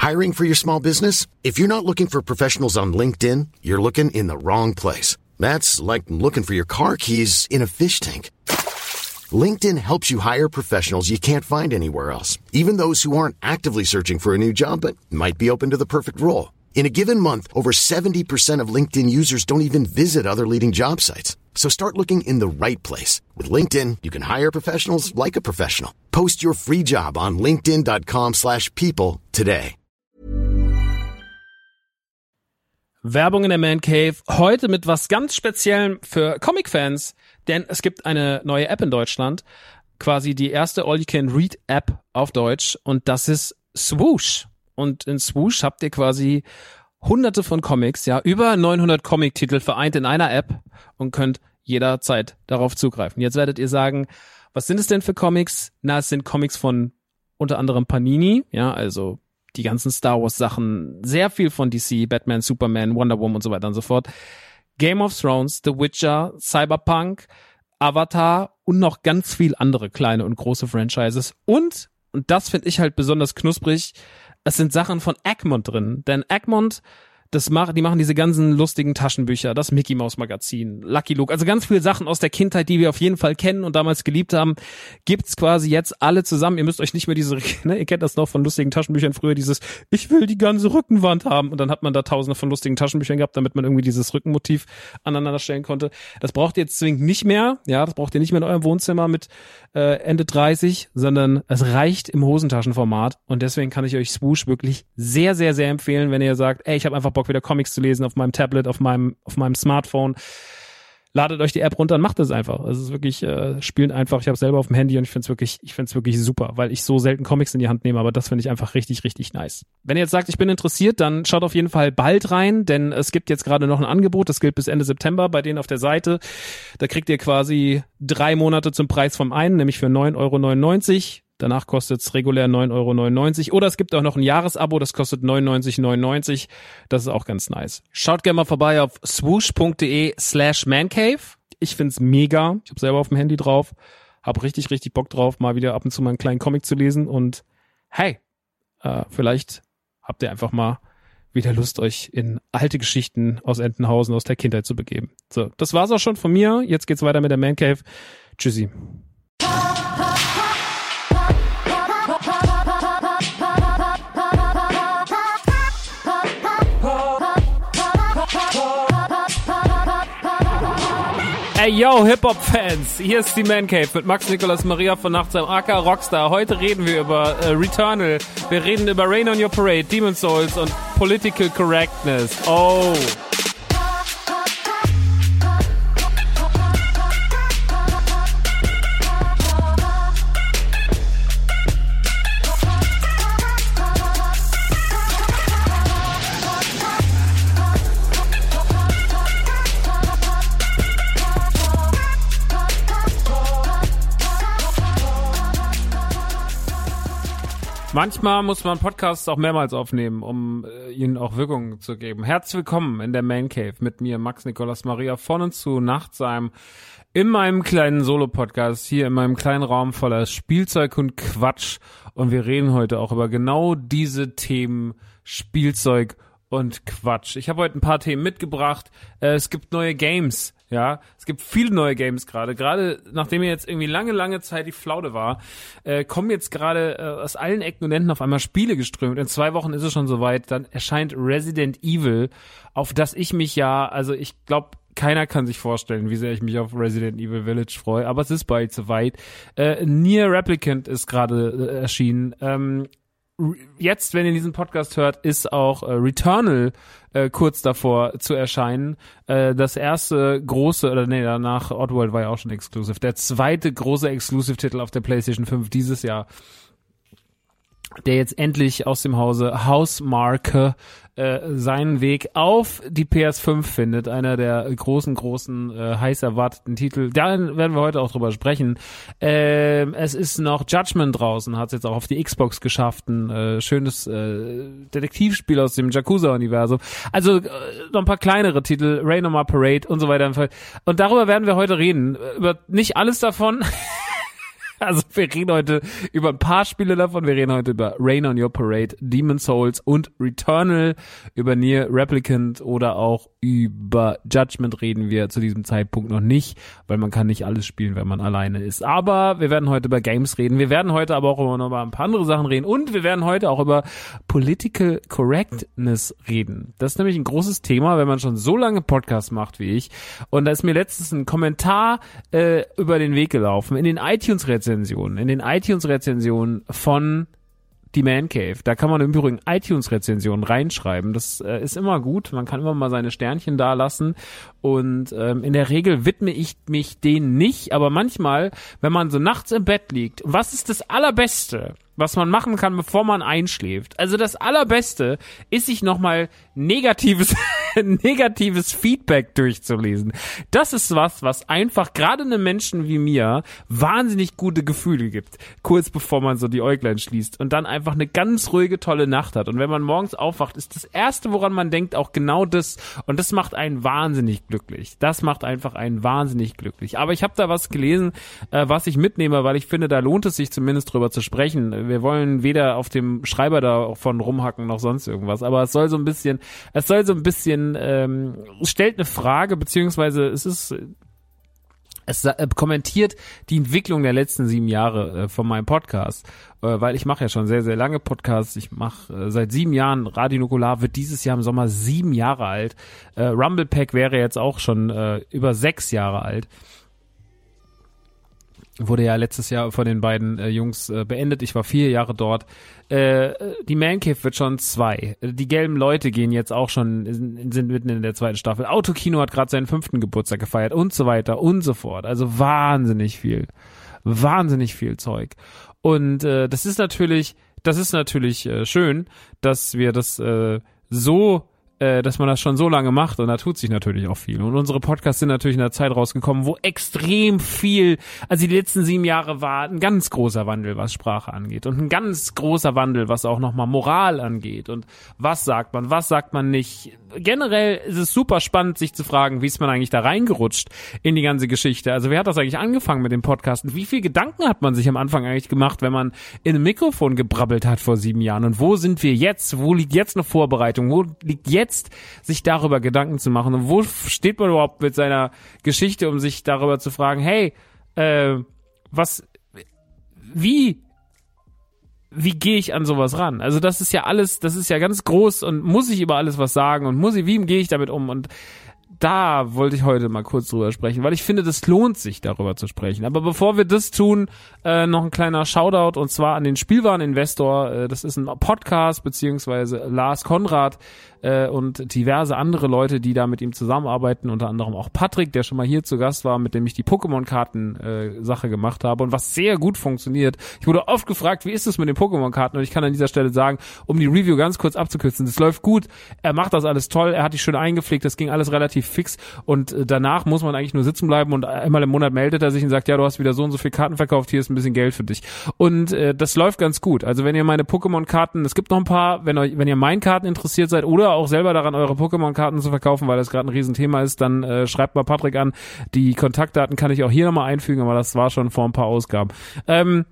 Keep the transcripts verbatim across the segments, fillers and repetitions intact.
Hiring for your small business? If you're not looking for professionals on LinkedIn, you're looking in the wrong place. That's like looking for your car keys in a fish tank. LinkedIn helps you hire professionals you can't find anywhere else, even those who aren't actively searching for a new job but might be open to the perfect role. In a given month, over seventy percent of LinkedIn users don't even visit other leading job sites. So start looking in the right place. With LinkedIn, you can hire professionals like a professional. Post your free job on linkedin.com slash people today. Werbung in der Man Cave. Heute mit was ganz Speziellem für Comic-Fans. Denn es gibt eine neue App in Deutschland. Quasi die erste All-You-Can-Read-App auf Deutsch. Und das ist Swoosh. Und in Swoosh habt ihr quasi hunderte von Comics, ja, über neunhundert Comic-Titel vereint in einer App und könnt jederzeit darauf zugreifen. Jetzt werdet ihr sagen, was sind es denn für Comics? Na, es sind Comics von unter anderem Panini, ja, also die ganzen Star Wars Sachen, sehr viel von D C, Batman, Superman, Wonder Woman und so weiter und so fort. Game of Thrones, The Witcher, Cyberpunk, Avatar und noch ganz viel andere kleine und große Franchises. Und, und das finde ich halt besonders knusprig, es sind Sachen von Egmont drin, denn Egmont, das macht, die machen diese ganzen lustigen Taschenbücher, das Mickey Mouse Magazin, Lucky Luke, also ganz viele Sachen aus der Kindheit, die wir auf jeden Fall kennen und damals geliebt haben, gibt's quasi jetzt alle zusammen. Ihr müsst euch nicht mehr diese, ne, ihr kennt das noch von lustigen Taschenbüchern früher, dieses, ich will die ganze Rückenwand haben und dann hat man da tausende von lustigen Taschenbüchern gehabt, damit man irgendwie dieses Rückenmotiv aneinander stellen konnte. Das braucht ihr jetzt zwingend nicht mehr, ja, das braucht ihr nicht mehr in eurem Wohnzimmer mit äh, Ende dreißig, sondern es reicht im Hosentaschenformat und deswegen kann ich euch Swoosh wirklich sehr, sehr, sehr empfehlen, wenn ihr sagt, ey, ich habe einfach Bock wieder Comics zu lesen auf meinem Tablet, auf meinem auf meinem Smartphone. Ladet euch die App runter und macht es einfach. Es ist wirklich äh, spielend einfach. Ich habe es selber auf dem Handy und ich finde es wirklich, ich finde es wirklich super, weil ich so selten Comics in die Hand nehme, aber das finde ich einfach richtig, richtig nice. Wenn ihr jetzt sagt, ich bin interessiert, dann schaut auf jeden Fall bald rein, denn es gibt jetzt gerade noch ein Angebot, das gilt bis Ende September bei denen auf der Seite. Da kriegt ihr quasi drei Monate zum Preis vom einen, nämlich für neun Euro neunundneunzig. Danach kostet es regulär neun Euro neunundneunzig. Oder es gibt auch noch ein Jahresabo, das kostet neunundneunzig neunundneunzig. Das ist auch ganz nice. Schaut gerne mal vorbei auf swoosh.de slash mancave. Ich find's mega. Ich habe selber auf dem Handy drauf. Hab richtig, richtig Bock drauf, mal wieder ab und zu mal einen kleinen Comic zu lesen. Und hey, äh, vielleicht habt ihr einfach mal wieder Lust, euch in alte Geschichten aus Entenhausen, aus der Kindheit zu begeben. So, das war's auch schon von mir. Jetzt geht's weiter mit der Man Cave. Tschüssi. Ey, yo, Hip-Hop-Fans, hier ist die Man Cave mit Max Nicolas Maria von Nachtsheim, aka Rockstar. Heute reden wir über äh, Returnal, wir reden über Rain on Your Parade, Demon's Souls und Political Correctness. Oh. Manchmal muss man Podcasts auch mehrmals aufnehmen, um äh, ihnen auch Wirkung zu geben. Herzlich willkommen in der Man Cave mit mir, Max Nicolas Maria, von und zu Nachtsheim, in meinem kleinen Solo-Podcast, hier in meinem kleinen Raum voller Spielzeug und Quatsch. Und wir reden heute auch über genau diese Themen, Spielzeug und Quatsch. Ich habe heute ein paar Themen mitgebracht. Äh, es gibt neue Games. Ja, es gibt viele neue Games gerade. Gerade nachdem jetzt irgendwie lange, lange Zeit die Flaute war, äh, kommen jetzt gerade äh, aus allen Ecken und Enden auf einmal Spiele geströmt. In zwei Wochen ist es schon soweit. Dann erscheint Resident Evil, auf das ich mich ja, also ich glaube, keiner kann sich vorstellen, wie sehr ich mich auf Resident Evil Village freue. Aber es ist bald soweit. Äh, Nier Replicant ist gerade äh, erschienen. Ähm, Jetzt, wenn ihr diesen Podcast hört, ist auch äh, Returnal äh, kurz davor zu erscheinen. Äh, das erste große, oder nee, danach Oddworld war ja auch schon Exclusive. Der zweite große Exclusive-Titel auf der PlayStation fünf dieses Jahr, der jetzt endlich aus dem Hause Hausmarke äh, seinen Weg auf die P S fünf findet. Einer der großen, großen, äh, heiß erwarteten Titel. Da werden wir heute auch drüber sprechen. Äh, es ist noch Judgment draußen, hat es jetzt auch auf die Xbox geschafft. Ein äh, schönes äh, Detektivspiel aus dem Yakuza-Universum. Also äh, noch ein paar kleinere Titel, Rain on My Parade und so weiter. Und darüber werden wir heute reden. Über nicht alles davon. Also wir reden heute über ein paar Spiele davon. Wir reden heute über Rain on Your Parade, Demon's Souls und Returnal. Über Nier Replicant oder auch über Judgment reden wir zu diesem Zeitpunkt noch nicht, weil man kann nicht alles spielen, wenn man alleine ist. Aber wir werden heute über Games reden. Wir werden heute aber auch über noch mal ein paar andere Sachen reden. Und wir werden heute auch über Political Correctness reden. Das ist nämlich ein großes Thema, wenn man schon so lange Podcasts macht wie ich. Und da ist mir letztens ein Kommentar äh, über den Weg gelaufen in den iTunes-Rezensionen. In den iTunes-Rezensionen von die Man Cave. Da kann man im Übrigen iTunes-Rezensionen reinschreiben. Das äh, ist immer gut. Man kann immer mal seine Sternchen da lassen. Und ähm, in der Regel widme ich mich denen nicht. Aber manchmal, wenn man so nachts im Bett liegt, was ist das Allerbeste, was man machen kann, bevor man einschläft? Also das Allerbeste ist, sich nochmal negatives, negatives Feedback durchzulesen. Das ist was, was einfach gerade einem Menschen wie mir wahnsinnig gute Gefühle gibt. Kurz bevor man so die Äuglein schließt und dann einfach eine ganz ruhige, tolle Nacht hat. Und wenn man morgens aufwacht, ist das Erste, woran man denkt, auch genau das. Und das macht einen wahnsinnig glücklich. Das macht einfach einen wahnsinnig glücklich. Aber ich habe da was gelesen, äh, was ich mitnehme, weil ich finde, da lohnt es sich zumindest drüber zu sprechen. Wir wollen weder auf dem Schreiber da von rumhacken noch sonst irgendwas, aber es soll so ein bisschen, es soll so ein bisschen, ähm, es stellt eine Frage, beziehungsweise es ist, es äh, kommentiert die Entwicklung der letzten sieben Jahre äh, von meinem Podcast, äh, weil ich mache ja schon sehr, sehr lange Podcasts. Ich mache äh, seit sieben Jahren, Radio Nukular wird dieses Jahr im Sommer sieben Jahre alt. Äh, Rumble Pack wäre jetzt auch schon äh, über sechs Jahre alt. Wurde ja letztes Jahr von den beiden äh, Jungs äh, beendet. Ich war vier Jahre dort. Äh, die Man Cave wird schon zwei. Die gelben Leute gehen jetzt auch schon, sind mitten in der zweiten Staffel. Autokino hat gerade seinen fünften Geburtstag gefeiert und so weiter und so fort. Also wahnsinnig viel. Wahnsinnig viel Zeug. Und äh, das ist natürlich, das ist natürlich äh, schön, dass wir das äh, so dass man das schon so lange macht und da tut sich natürlich auch viel. Und unsere Podcasts sind natürlich in einer Zeit rausgekommen, wo extrem viel, also die letzten sieben Jahre war ein ganz großer Wandel, was Sprache angeht und ein ganz großer Wandel, was auch nochmal Moral angeht und was sagt man, was sagt man nicht. Generell ist es super spannend, sich zu fragen, wie ist man eigentlich da reingerutscht in die ganze Geschichte. Also wer hat das eigentlich angefangen mit dem Podcast und wie viel Gedanken hat man sich am Anfang eigentlich gemacht, wenn man in einem Mikrofon gebrabbelt hat vor sieben Jahren und wo sind wir jetzt, wo liegt jetzt eine Vorbereitung, wo liegt jetzt sich darüber Gedanken zu machen und wo steht man überhaupt mit seiner Geschichte, um sich darüber zu fragen, hey, äh, was, wie, wie gehe ich an sowas ran? Also das ist ja alles, das ist ja ganz groß und muss ich über alles was sagen und muss ich, wie gehe ich damit um? Und da wollte ich heute mal kurz drüber sprechen, weil ich finde, das lohnt sich, darüber zu sprechen. Aber bevor wir das tun, äh, noch ein kleiner Shoutout und zwar an den Spielwareninvestor. Äh, das ist ein Podcast, beziehungsweise Lars Konrad äh, und diverse andere Leute, die da mit ihm zusammenarbeiten, unter anderem auch Patrick, der schon mal hier zu Gast war, mit dem ich die Pokémon-Karten-Sache äh, gemacht habe und was sehr gut funktioniert. Ich wurde oft gefragt, wie ist es mit den Pokémon-Karten? Und ich kann an dieser Stelle sagen, um die Review ganz kurz abzukürzen, das läuft gut, er macht das alles toll, er hat die schön eingepflegt, das ging alles relativ fix und äh, danach muss man eigentlich nur sitzen bleiben und einmal im Monat meldet er sich und sagt, ja, du hast wieder so und so viel Karten verkauft, hier ist ein bisschen Geld für dich. Und äh, das läuft ganz gut. Also wenn ihr meine Pokémon-Karten, es gibt noch ein paar, wenn euch, wenn ihr meinen Karten interessiert seid oder auch selber daran, eure Pokémon-Karten zu verkaufen, weil das gerade ein Riesenthema ist, dann äh, schreibt mal Patrick an. Die Kontaktdaten kann ich auch hier nochmal einfügen, aber das war schon vor ein paar Ausgaben. Ähm,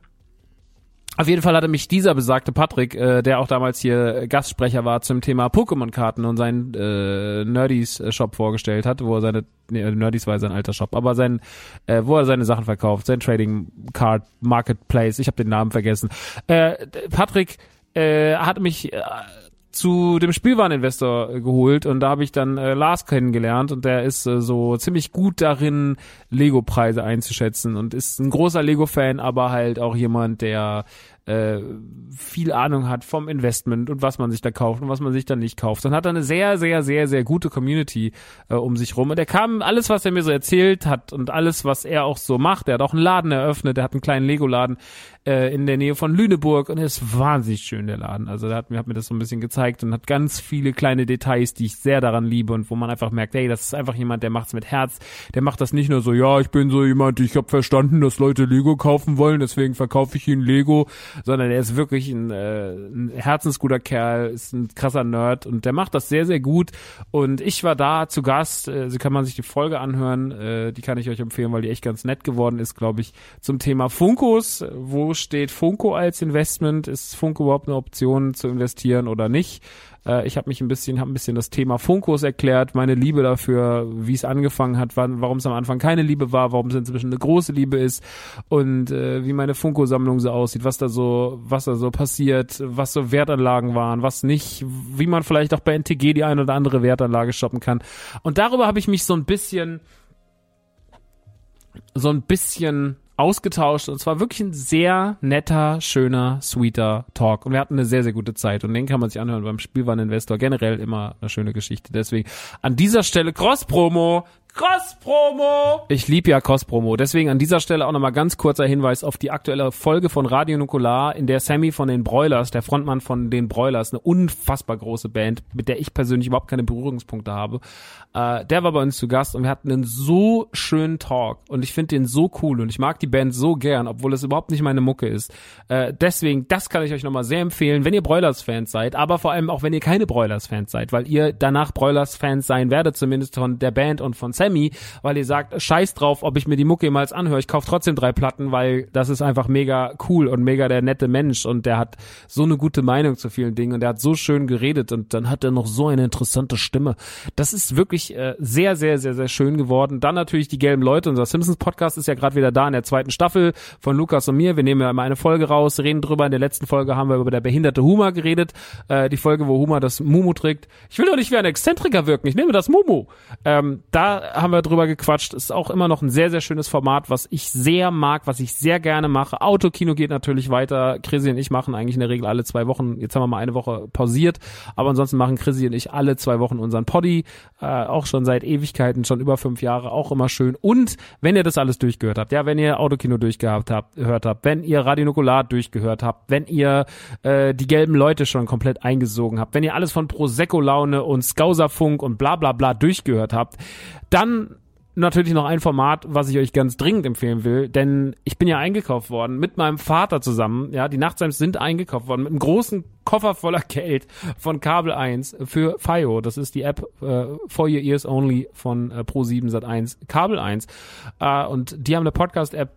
Auf jeden Fall hatte mich dieser besagte Patrick, äh, der auch damals hier Gastsprecher war zum Thema Pokémon-Karten und seinen äh, Nerdies-Shop vorgestellt hat, wo er seine, nee, Nerdies war sein alter Shop, aber sein, äh, wo er seine Sachen verkauft, sein Trading-Card Marketplace, ich habe den Namen vergessen. Äh, Patrick äh, hat mich äh, zu dem Spielwareninvestor geholt und da habe ich dann äh, Lars kennengelernt und der ist äh, so ziemlich gut darin, Lego-Preise einzuschätzen und ist ein großer Lego-Fan, aber halt auch jemand, der äh, viel Ahnung hat vom Investment und was man sich da kauft und was man sich da nicht kauft. Und hat dann eine sehr, sehr, sehr, sehr gute Community äh, um sich rum. Und er kam, alles, was er mir so erzählt hat und alles, was er auch so macht, er hat auch einen Laden eröffnet, er hat einen kleinen Lego-Laden äh, in der Nähe von Lüneburg und er ist wahnsinnig schön, der Laden. Also der hat mir, hat mir das so ein bisschen gezeigt und hat ganz viele kleine Details, die ich sehr daran liebe und wo man einfach merkt, hey, das ist einfach jemand, der macht's mit Herz, der macht das nicht nur so, ja, ich bin so jemand, ich habe verstanden, dass Leute Lego kaufen wollen, deswegen verkaufe ich ihnen Lego, sondern er ist wirklich ein, äh, ein herzensguter Kerl, ist ein krasser Nerd und der macht das sehr, sehr gut. Und ich war da zu Gast, äh, so kann man sich die Folge anhören, äh, die kann ich euch empfehlen, weil die echt ganz nett geworden ist, glaube ich, zum Thema Funkos. Wo steht Funko als Investment? Ist Funko überhaupt eine Option zu investieren oder nicht? Äh, ich habe mich ein bisschen, habe ein bisschen das Thema Funkos erklärt, meine Liebe dafür, wie es angefangen hat, wann, warum es am Anfang keine Liebe war, warum es inzwischen eine große Liebe ist und äh, wie meine Funko-Sammlung so aussieht, was da so, was da so passiert, was so Wertanlagen waren, was nicht, wie man vielleicht auch bei N T G die eine oder andere Wertanlage shoppen kann. Und darüber habe ich mich so ein bisschen, so ein bisschen ausgetauscht und es war wirklich ein sehr netter, schöner, sweeter Talk und wir hatten eine sehr, sehr gute Zeit und den kann man sich anhören beim Spielwareninvestor, generell immer eine schöne Geschichte, deswegen an dieser Stelle Cross-Promo, Cross-Promo! Ich liebe ja Cross-Promo, deswegen an dieser Stelle auch nochmal ganz kurzer Hinweis auf die aktuelle Folge von Radio Nukular, in der Sammy von den Broilers, der Frontmann von den Broilers, eine unfassbar große Band, mit der ich persönlich überhaupt keine Berührungspunkte habe, äh, der war bei uns zu Gast und wir hatten einen so schönen Talk und ich finde den so cool und ich mag die Band so gern, obwohl es überhaupt nicht meine Mucke ist. Äh, deswegen, das kann ich euch nochmal sehr empfehlen, wenn ihr Broilers-Fans seid, aber vor allem auch, wenn ihr keine Broilers-Fans seid, weil ihr danach Broilers-Fans sein werdet, zumindest von der Band und von Sammy, weil ihr sagt, scheiß drauf, ob ich mir die Mucke jemals anhöre, ich kaufe trotzdem drei Platten, weil das ist einfach mega cool und mega der nette Mensch und der hat so eine gute Meinung zu vielen Dingen und der hat so schön geredet und dann hat er noch so eine interessante Stimme. Das ist wirklich äh, sehr, sehr, sehr, sehr schön geworden. Dann natürlich die gelben Leute, unser Simpsons-Podcast ist ja gerade wieder da in der zweiten Staffel von Lukas und mir. Wir nehmen ja mal eine Folge raus, reden drüber. In der letzten Folge haben wir über der behinderte Huma geredet. Äh, die Folge, wo Huma das Mumu trägt. Ich will doch nicht wie ein Exzentriker wirken, ich nehme das Mumu. Ähm, da haben wir drüber gequatscht. Ist auch immer noch ein sehr, sehr schönes Format, was ich sehr mag, was ich sehr gerne mache. Autokino geht natürlich weiter. Chrissy und ich machen eigentlich in der Regel alle zwei Wochen. Jetzt haben wir mal eine Woche pausiert, aber ansonsten machen Chrissy und ich alle zwei Wochen unseren Poddy. Äh, auch schon seit Ewigkeiten, schon über fünf Jahre, auch immer schön. Und wenn ihr das alles durchgehört habt, ja, wenn ihr Autokino durchgehabt habt, gehört habt, wenn ihr Radio Nukular durchgehört habt, wenn ihr äh, die gelben Leute schon komplett eingesogen habt, wenn ihr alles von Prosecco-Laune und Skauserfunk und bla bla bla durchgehört habt, dann natürlich noch ein Format, was ich euch ganz dringend empfehlen will, denn ich bin ja eingekauft worden mit meinem Vater zusammen, ja, die Nachtseims sind eingekauft worden mit einem großen Koffer voller Geld von Kabel eins für Fio, das ist die App äh, For Your Ears Only von äh, Pro sieben Sat eins, Kabel eins äh, und die haben eine Podcast-App,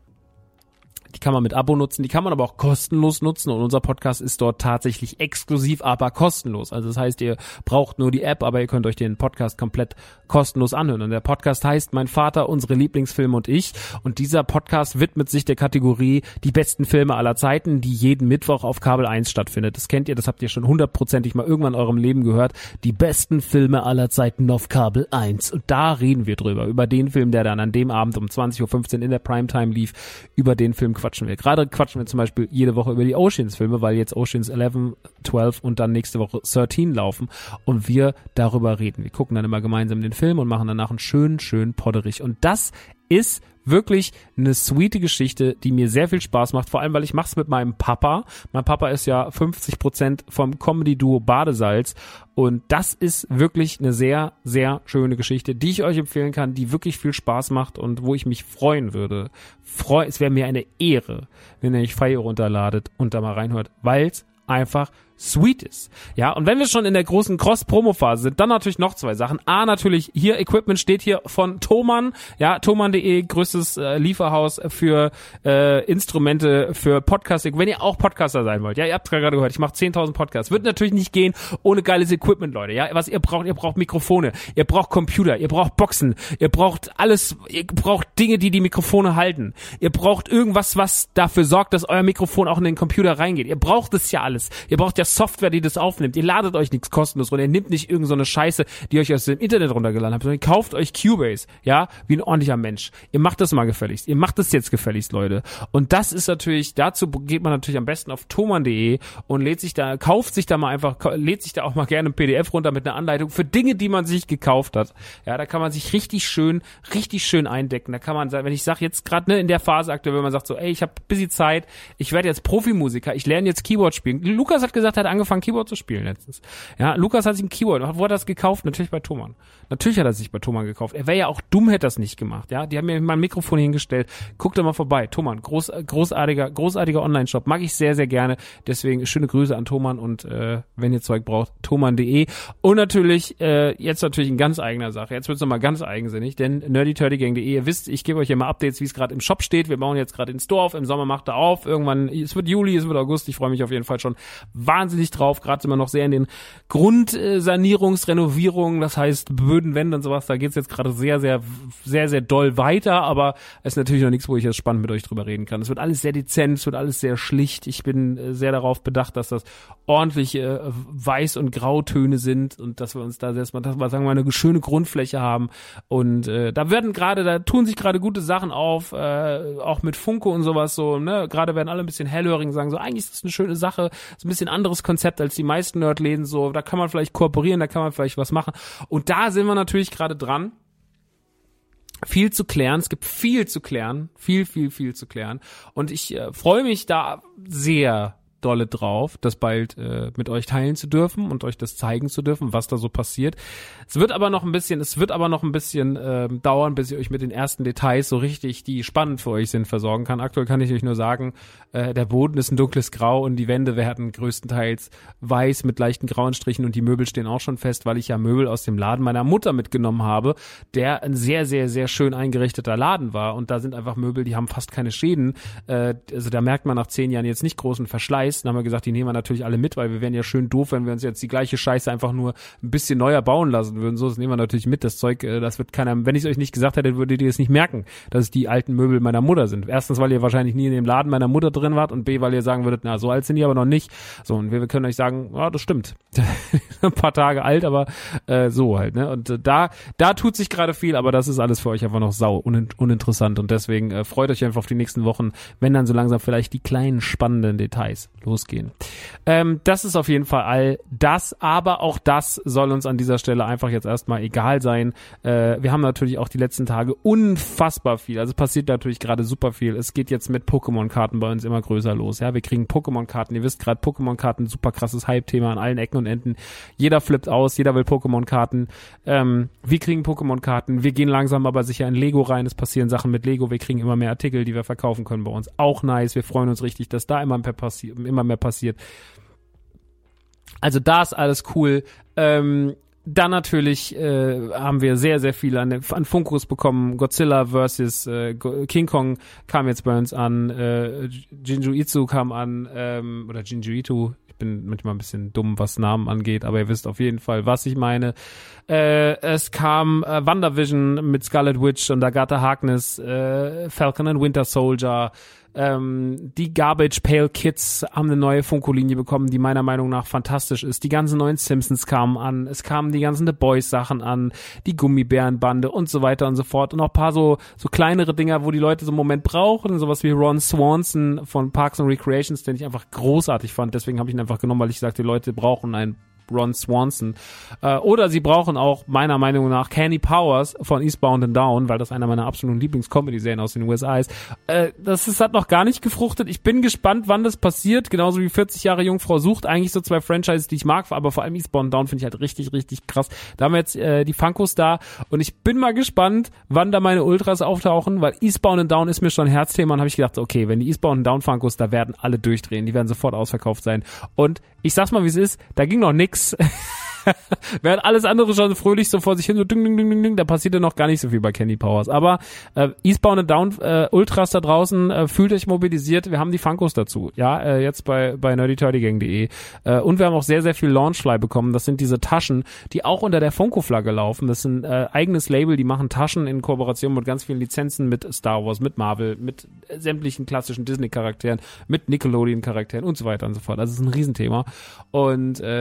die kann man mit Abo nutzen, die kann man aber auch kostenlos nutzen und unser Podcast ist dort tatsächlich exklusiv, aber kostenlos. Also das heißt, ihr braucht nur die App, aber ihr könnt euch den Podcast komplett kostenlos anhören. Und der Podcast heißt Mein Vater, unsere Lieblingsfilme und ich. Und dieser Podcast widmet sich der Kategorie die besten Filme aller Zeiten, die jeden Mittwoch auf Kabel eins stattfindet. Das kennt ihr, das habt ihr schon hundertprozentig mal irgendwann in eurem Leben gehört. Die besten Filme aller Zeiten auf Kabel eins. Und da reden wir drüber, über den Film, der dann an dem Abend um zwanzig Uhr fünfzehn in der Primetime lief, über den Film quatschen wir. Gerade quatschen wir zum Beispiel jede Woche über die Oceans-Filme, weil jetzt Oceans elf, zwölf und dann nächste Woche dreizehn laufen und wir darüber reden. Wir gucken dann immer gemeinsam den Film und machen danach einen schönen, schönen Podderich. Und das ist wirklich eine sweete Geschichte, die mir sehr viel Spaß macht, vor allem, weil ich mache es mit meinem Papa. Mein Papa ist ja fünfzig Prozent vom Comedy-Duo Badesalz und das ist wirklich eine sehr, sehr schöne Geschichte, die ich euch empfehlen kann, die wirklich viel Spaß macht und wo ich mich freuen würde. Freu- es wäre mir eine Ehre, wenn ihr euch Fire runterladet und da mal reinhört, weil es einfach sweet ist. Ja, und wenn wir schon in der großen Cross-Promo-Phase sind, dann natürlich noch zwei Sachen. A, natürlich, hier Equipment steht hier von Thomann, ja, thomann punkt de, größtes äh, Lieferhaus für äh, Instrumente, für Podcasting. Wenn ihr auch Podcaster sein wollt, ja, ihr habt gerade gehört, ich mache zehntausend Podcasts. Wird natürlich nicht gehen ohne geiles Equipment, Leute, ja. Was ihr braucht, ihr braucht Mikrofone, ihr braucht Computer, ihr braucht Boxen, ihr braucht alles, ihr braucht Dinge, die die Mikrofone halten. Ihr braucht irgendwas, was dafür sorgt, dass euer Mikrofon auch in den Computer reingeht. Ihr braucht es ja alles. Ihr braucht ja Software, die das aufnimmt. Ihr ladet euch nichts kostenlos runter. Ihr nehmt nicht irgend so eine Scheiße, die euch aus dem Internet runtergeladen habt, sondern ihr kauft euch Cubase, ja, wie ein ordentlicher Mensch. Ihr macht das mal gefälligst. Ihr macht das jetzt gefälligst, Leute. Und das ist natürlich, dazu geht man natürlich am besten auf thomann punkt de und lädt sich da, kauft sich da mal einfach, lädt sich da auch mal gerne ein P D F runter mit einer Anleitung für Dinge, die man sich gekauft hat. Ja, da kann man sich richtig schön, richtig schön eindecken. Da kann man sagen, wenn ich sage jetzt gerade ne, in der Phase aktuell, wenn man sagt so, ey, ich habe busy Zeit, ich werde jetzt Profimusiker, ich lerne jetzt Keyboard spielen. Lukas hat gesagt, gesagt, er hat angefangen Keyboard zu spielen letztens. Ja, Lukas hat sich ein Keyboard, wo hat er das gekauft? Natürlich bei Thomann. Natürlich hat er sich bei Thomann gekauft. Er wäre ja auch dumm, hätte das nicht gemacht. Ja, die haben mir mein Mikrofon hingestellt. Guckt da mal vorbei. Thomann, groß, großartiger, großartiger Online-Shop. Mag ich sehr, sehr gerne. Deswegen schöne Grüße an Thomann und äh, wenn ihr Zeug braucht, thomann punkt de. Und natürlich, äh, jetzt natürlich in ganz eigener Sache. Jetzt wird's nochmal ganz eigensinnig, denn nerdy turdy gang punkt de, ihr wisst, ich gebe euch immer Updates, wie es gerade im Shop steht. Wir bauen jetzt gerade den Store auf. Im Sommer macht er auf. Irgendwann, es wird Juli, es wird August. Ich freue mich auf jeden Fall schon wahnsinnig drauf. Gerade sind wir noch sehr in den Grundsanierungsrenovierungen, das heißt Böden, Wände und sowas. Da geht's jetzt gerade sehr, sehr, sehr, sehr doll weiter, aber es ist natürlich noch nichts, wo ich jetzt spannend mit euch drüber reden kann. Es wird alles sehr dezent, es wird alles sehr schlicht. Ich bin äh, sehr darauf bedacht, dass das ordentlich äh, Weiß- und Grautöne sind und dass wir uns da erstmal, dass wir, sagen wir mal, eine schöne Grundfläche haben. Und äh, da werden gerade, da tun sich gerade gute Sachen auf, äh, auch mit Funko und sowas so, ne? Gerade werden alle ein bisschen hellhörig und sagen so, eigentlich ist das eine schöne Sache, ist ein bisschen anderes Konzept als die meisten Nerdläden so, da kann man vielleicht kooperieren, da kann man vielleicht was machen. Und da sind wir natürlich gerade dran. Viel zu klären, es gibt viel zu klären, viel, viel, viel zu klären. Und ich äh, freue mich da sehr dolle drauf, das bald äh, mit euch teilen zu dürfen und euch das zeigen zu dürfen, was da so passiert. Es wird aber noch ein bisschen, es wird aber noch ein bisschen äh, dauern, bis ich euch mit den ersten Details so richtig, die spannend für euch sind, versorgen kann. Aktuell kann ich euch nur sagen, äh, der Boden ist ein dunkles Grau und die Wände werden größtenteils weiß mit leichten grauen Strichen und die Möbel stehen auch schon fest, weil ich ja Möbel aus dem Laden meiner Mutter mitgenommen habe, der ein sehr, sehr, sehr schön eingerichteter Laden war und da sind einfach Möbel, die haben fast keine Schäden. Äh, also da merkt man nach zehn Jahren jetzt nicht großen Verschleiß. Dann haben wir gesagt, die nehmen wir natürlich alle mit, weil wir wären ja schön doof, wenn wir uns jetzt die gleiche Scheiße einfach nur ein bisschen neuer bauen lassen würden. So, das nehmen wir natürlich mit. Das Zeug, das wird keiner, wenn ich es euch nicht gesagt hätte, würdet ihr es nicht merken, dass es die alten Möbel meiner Mutter sind. Erstens, weil ihr wahrscheinlich nie in dem Laden meiner Mutter drin wart und B, weil ihr sagen würdet, na, so alt sind die aber noch nicht. So, und wir, wir können euch sagen, ja, das stimmt. Ein paar Tage alt, aber äh, so halt, ne? Und äh, da, da tut sich gerade viel, aber das ist alles für euch einfach noch sau un- uninteressant und deswegen äh, freut euch einfach auf die nächsten Wochen, wenn dann so langsam vielleicht die kleinen spannenden Details losgehen. Ähm, das ist auf jeden Fall all das, aber auch das soll uns an dieser Stelle einfach jetzt erstmal egal sein. Äh, wir haben natürlich auch die letzten Tage unfassbar viel, also es passiert natürlich gerade super viel. Es geht jetzt mit Pokémon-Karten bei uns immer größer los. Ja, wir kriegen Pokémon-Karten, ihr wisst gerade, Pokémon-Karten, super krasses Hype-Thema an allen Ecken und Enden. Jeder flippt aus, jeder will Pokémon-Karten. Ähm, wir kriegen Pokémon-Karten, wir gehen langsam aber sicher in Lego rein, es passieren Sachen mit Lego, wir kriegen immer mehr Artikel, die wir verkaufen können bei uns. Auch nice, wir freuen uns richtig, dass da immer mehr passiert. Immer mehr passiert. Also da ist alles cool. Ähm, dann natürlich äh, haben wir sehr, sehr viel an, an Funkos bekommen. Godzilla versus äh, King Kong kam jetzt bei uns an. Äh, Jinjuitsu kam an. Ähm, oder Jinjuitu. Ich bin manchmal ein bisschen dumm, was Namen angeht, aber ihr wisst auf jeden Fall, was ich meine. Äh, es kam äh, WandaVision mit Scarlet Witch und Agatha Harkness, äh, Falcon and Winter Soldier. Ähm, die Garbage Pail Kids haben eine neue Funko-Linie bekommen, die meiner Meinung nach fantastisch ist. Die ganzen neuen Simpsons kamen an, es kamen die ganzen The Boys Sachen an, die Gummibärenbande und so weiter und so fort und noch ein paar so so kleinere Dinger, wo die Leute so einen Moment brauchen, sowas wie Ron Swanson von Parks and Recreations, den ich einfach großartig fand. Deswegen habe ich ihn einfach genommen, weil ich sagte, die Leute brauchen einen Ron Swanson. Äh, oder sie brauchen auch meiner Meinung nach Kenny Powers von Eastbound and Down, weil das einer meiner absoluten Lieblings-Comedy-Serien aus den U S A ist. Äh, das ist, hat noch gar nicht gefruchtet. Ich bin gespannt, wann das passiert. Genauso wie vierzig Jahre Jungfrau sucht. Eigentlich so zwei Franchises, die ich mag, aber vor allem Eastbound and Down finde ich halt richtig, richtig krass. Da haben wir jetzt äh, die Funkos da und ich bin mal gespannt, wann da meine Ultras auftauchen, weil Eastbound and Down ist mir schon ein Herzthema und habe ich gedacht, okay, wenn die Eastbound and Down Funkos, da werden alle durchdrehen. Die werden sofort ausverkauft sein. Und ich sag's mal, wie es ist, da ging noch nix. Während alles andere schon fröhlich so vor sich hin, so ding, ding, ding, ding, ding, da passierte noch gar nicht so viel bei Kenny Powers. Aber äh, Eastbound and Down, äh, Ultras da draußen, äh, fühlt euch mobilisiert, wir haben die Funkos dazu. Ja, äh, jetzt bei bei nerdy turdy gang punkt de. Äh, und wir haben auch sehr, sehr viel Launchfly bekommen. Das sind diese Taschen, die auch unter der Funko-Flagge laufen. Das ist ein äh, eigenes Label, die machen Taschen in Kooperation mit ganz vielen Lizenzen, mit Star Wars, mit Marvel, mit sämtlichen klassischen Disney-Charakteren, mit Nickelodeon-Charakteren und so weiter und so fort. Also es ist ein Riesenthema. Und äh, ja,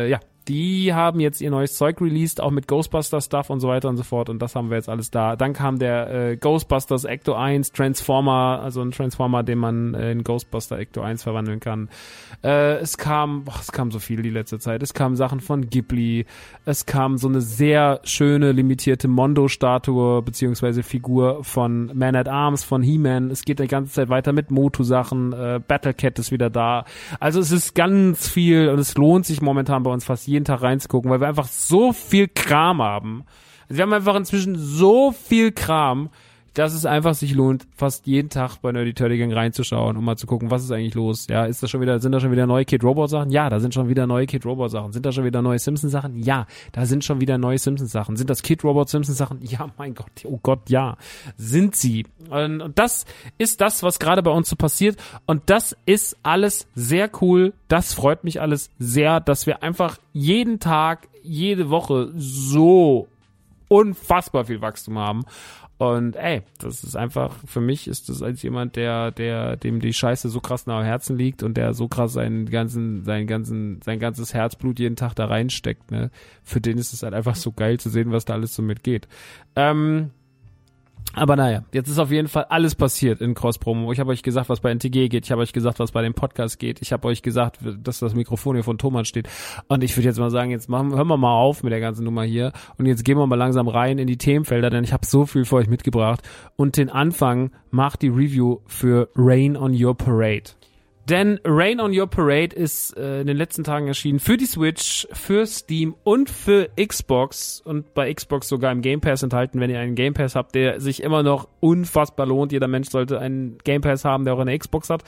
die haben jetzt ihr neues Zeug released, auch mit Ghostbusters-Stuff und so weiter und so fort. Und das haben wir jetzt alles da. Dann kam der äh, Ghostbusters Ecto eins Transformer, also ein Transformer, den man äh, in Ghostbuster Ecto eins verwandeln kann. Äh, es kam, boah, es kam so viel die letzte Zeit. Es kamen Sachen von Ghibli. Es kam so eine sehr schöne, limitierte Mondo-Statue beziehungsweise Figur von Man at Arms, von He-Man. Es geht die ganze Zeit weiter mit Motu-Sachen. Äh, Battle Cat ist wieder da. Also es ist ganz viel und es lohnt sich momentan bei uns fast jeden Tag reinzugucken, weil wir einfach so viel Kram haben. Also wir haben einfach inzwischen so viel Kram, dass es einfach sich lohnt, fast jeden Tag bei Nerdy Turdy Gang reinzuschauen, um mal zu gucken, was ist eigentlich los. Ja, ist das schon wieder, sind da schon wieder neue Kid Robot Sachen? Ja, da sind schon wieder neue Kid Robot Sachen. Sind da schon wieder neue Simpsons Sachen? Ja, da sind schon wieder neue Simpsons Sachen. Sind das Kid Robot Simpsons Sachen? Ja, mein Gott, oh Gott, ja, sind sie. Und das ist das, was gerade bei uns so passiert. Und das ist alles sehr cool. Das freut mich alles sehr, dass wir einfach jeden Tag, jede Woche so unfassbar viel Wachstum haben. Und ey, das ist einfach, für mich ist das als jemand, der, der, dem die Scheiße so krass nah am Herzen liegt und der so krass seinen ganzen, seinen ganzen, sein ganzes Herzblut jeden Tag da reinsteckt, ne, für den ist es halt einfach so geil zu sehen, was da alles so mitgeht. Ähm, Aber naja, jetzt ist auf jeden Fall alles passiert in Cross-Promo. Ich habe euch gesagt, was bei N T G geht. Ich habe euch gesagt, was bei dem Podcast geht. Ich habe euch gesagt, dass das Mikrofon hier von Thomann steht. Und ich würde jetzt mal sagen, jetzt machen, hören wir mal auf mit der ganzen Nummer hier. Und jetzt gehen wir mal langsam rein in die Themenfelder, denn ich habe so viel für euch mitgebracht. Und den Anfang macht die Review für Rain on Your Parade. Denn Rain on Your Parade ist äh, in den letzten Tagen erschienen für die Switch, für Steam und für Xbox und bei Xbox sogar im Game Pass enthalten, wenn ihr einen Game Pass habt, der sich immer noch unfassbar lohnt. Jeder Mensch sollte einen Game Pass haben, der auch eine Xbox hat.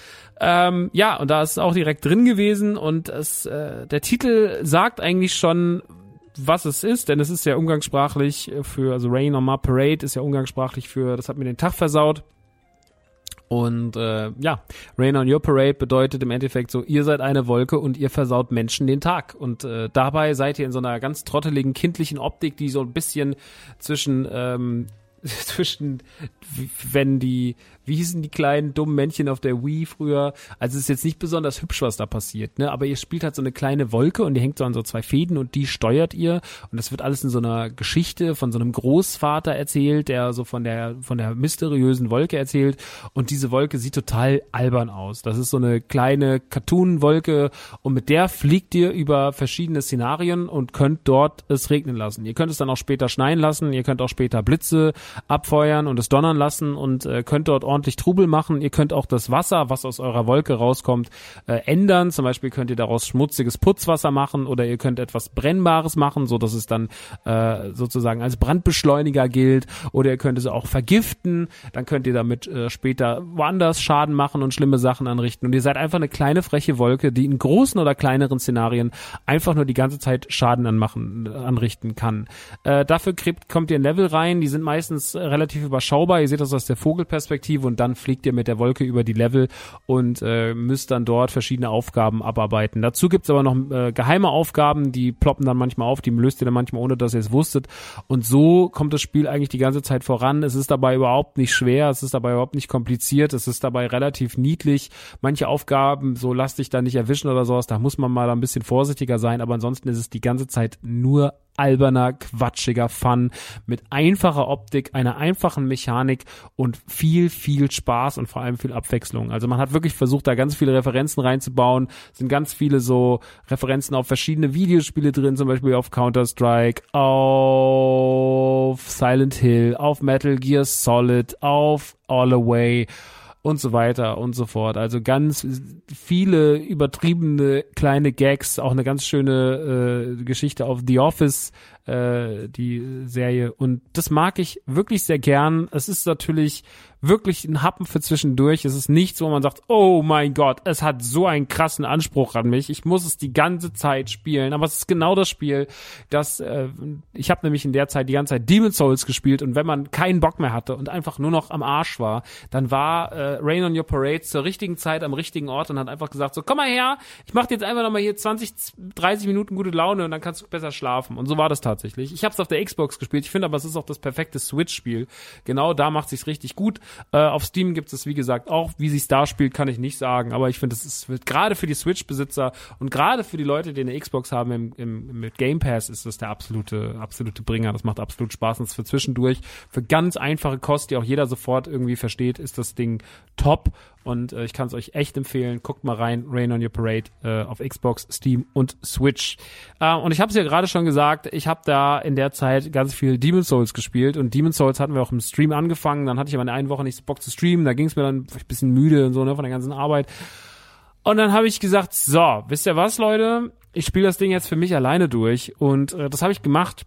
Ähm, ja, und da ist es auch direkt drin gewesen und es, äh, der Titel sagt eigentlich schon, was es ist, denn es ist ja umgangssprachlich für, also Rain on My Parade ist ja umgangssprachlich für, das hat mir den Tag versaut. Und äh, ja, Rain on Your Parade bedeutet im Endeffekt so, ihr seid eine Wolke und ihr versaut Menschen den Tag. Und äh, dabei seid ihr in so einer ganz trotteligen, kindlichen Optik, die so ein bisschen zwischen, ähm, zwischen, wenn die, wie hießen die kleinen dummen Männchen auf der Wii früher, also es ist jetzt nicht besonders hübsch, was da passiert, ne, aber ihr spielt halt so eine kleine Wolke und die hängt so an so zwei Fäden und die steuert ihr und das wird alles in so einer Geschichte von so einem Großvater erzählt, der so von der, von der mysteriösen Wolke erzählt und diese Wolke sieht total albern aus. Das ist so eine kleine Cartoon-Wolke und mit der fliegt ihr über verschiedene Szenarien und könnt dort es regnen lassen. Ihr könnt es dann auch später schneien lassen, ihr könnt auch später Blitze abfeuern und es donnern lassen und äh, könnt dort ordentlich Trubel machen. Ihr könnt auch das Wasser, was aus eurer Wolke rauskommt, äh, ändern. Zum Beispiel könnt ihr daraus schmutziges Putzwasser machen oder ihr könnt etwas Brennbares machen, so dass es dann äh, sozusagen als Brandbeschleuniger gilt. Oder ihr könnt es auch vergiften. Dann könnt ihr damit äh, später woanders Schaden machen und schlimme Sachen anrichten. Und ihr seid einfach eine kleine freche Wolke, die in großen oder kleineren Szenarien einfach nur die ganze Zeit Schaden anmachen, anrichten kann. Äh, dafür kriegt, kommt ihr in Level rein. Die sind meistens relativ überschaubar. Ihr seht das aus der Vogelperspektive und dann fliegt ihr mit der Wolke über die Level und äh, müsst dann dort verschiedene Aufgaben abarbeiten. Dazu gibt's aber noch äh, geheime Aufgaben, die ploppen dann manchmal auf, die löst ihr dann manchmal, ohne dass ihr es wusstet. Und so kommt das Spiel eigentlich die ganze Zeit voran. Es ist dabei überhaupt nicht schwer, es ist dabei überhaupt nicht kompliziert, es ist dabei relativ niedlich. Manche Aufgaben, so lasst dich da nicht erwischen oder sowas, da muss man mal ein bisschen vorsichtiger sein, aber ansonsten ist es die ganze Zeit nur alberner, quatschiger Fun mit einfacher Optik, einer einfachen Mechanik und viel, viel Spaß und vor allem viel Abwechslung. Also man hat wirklich versucht, da ganz viele Referenzen reinzubauen. Es sind ganz viele so Referenzen auf verschiedene Videospiele drin, zum Beispiel auf Counter-Strike, auf Silent Hill, auf Metal Gear Solid, auf All Away und so weiter und so fort. Also ganz viele übertriebene kleine Gags, auch eine ganz schöne äh, Geschichte auf The Office, äh, die Serie. Und das mag ich wirklich sehr gern. Es ist natürlich wirklich ein Happen für zwischendurch. Es ist nichts, wo man sagt, oh mein Gott, es hat so einen krassen Anspruch an mich. Ich muss es die ganze Zeit spielen. Aber es ist genau das Spiel, das äh, ich habe nämlich in der Zeit die ganze Zeit Demon's Souls gespielt und wenn man keinen Bock mehr hatte und einfach nur noch am Arsch war, dann war äh, Rain on Your Parade zur richtigen Zeit am richtigen Ort und hat einfach gesagt, so komm mal her, ich mach dir jetzt einfach nochmal hier zwanzig, dreißig Minuten gute Laune und dann kannst du besser schlafen. Und so war das tatsächlich. Ich habe es auf der Xbox gespielt. Ich finde aber, es ist auch das perfekte Switch-Spiel. Genau da macht sich's richtig gut. Äh, auf Steam gibt es, wie gesagt, auch, wie sich's da spielt, kann ich nicht sagen, aber ich finde, es ist gerade für die Switch-Besitzer und gerade für die Leute, die eine Xbox haben im, im, mit Game Pass, ist das der absolute, absolute Bringer. Das macht absolut Spaß und für zwischendurch, für ganz einfache Kost, die auch jeder sofort irgendwie versteht, ist das Ding top. Und äh, ich kann es euch echt empfehlen. Guckt mal rein, Rain on Your Parade äh, auf Xbox, Steam und Switch. Äh, und ich habe es ja gerade schon gesagt, ich habe da in der Zeit ganz viel Demon's Souls gespielt. Und Demon's Souls hatten wir auch im Stream angefangen. Dann hatte ich aber in einer Woche nicht so Bock zu streamen. Da ging es mir dann ein bisschen müde und so, ne, von der ganzen Arbeit. Und dann habe ich gesagt, so, wisst ihr was, Leute? Ich spiele das Ding jetzt für mich alleine durch. Und äh, das habe ich gemacht.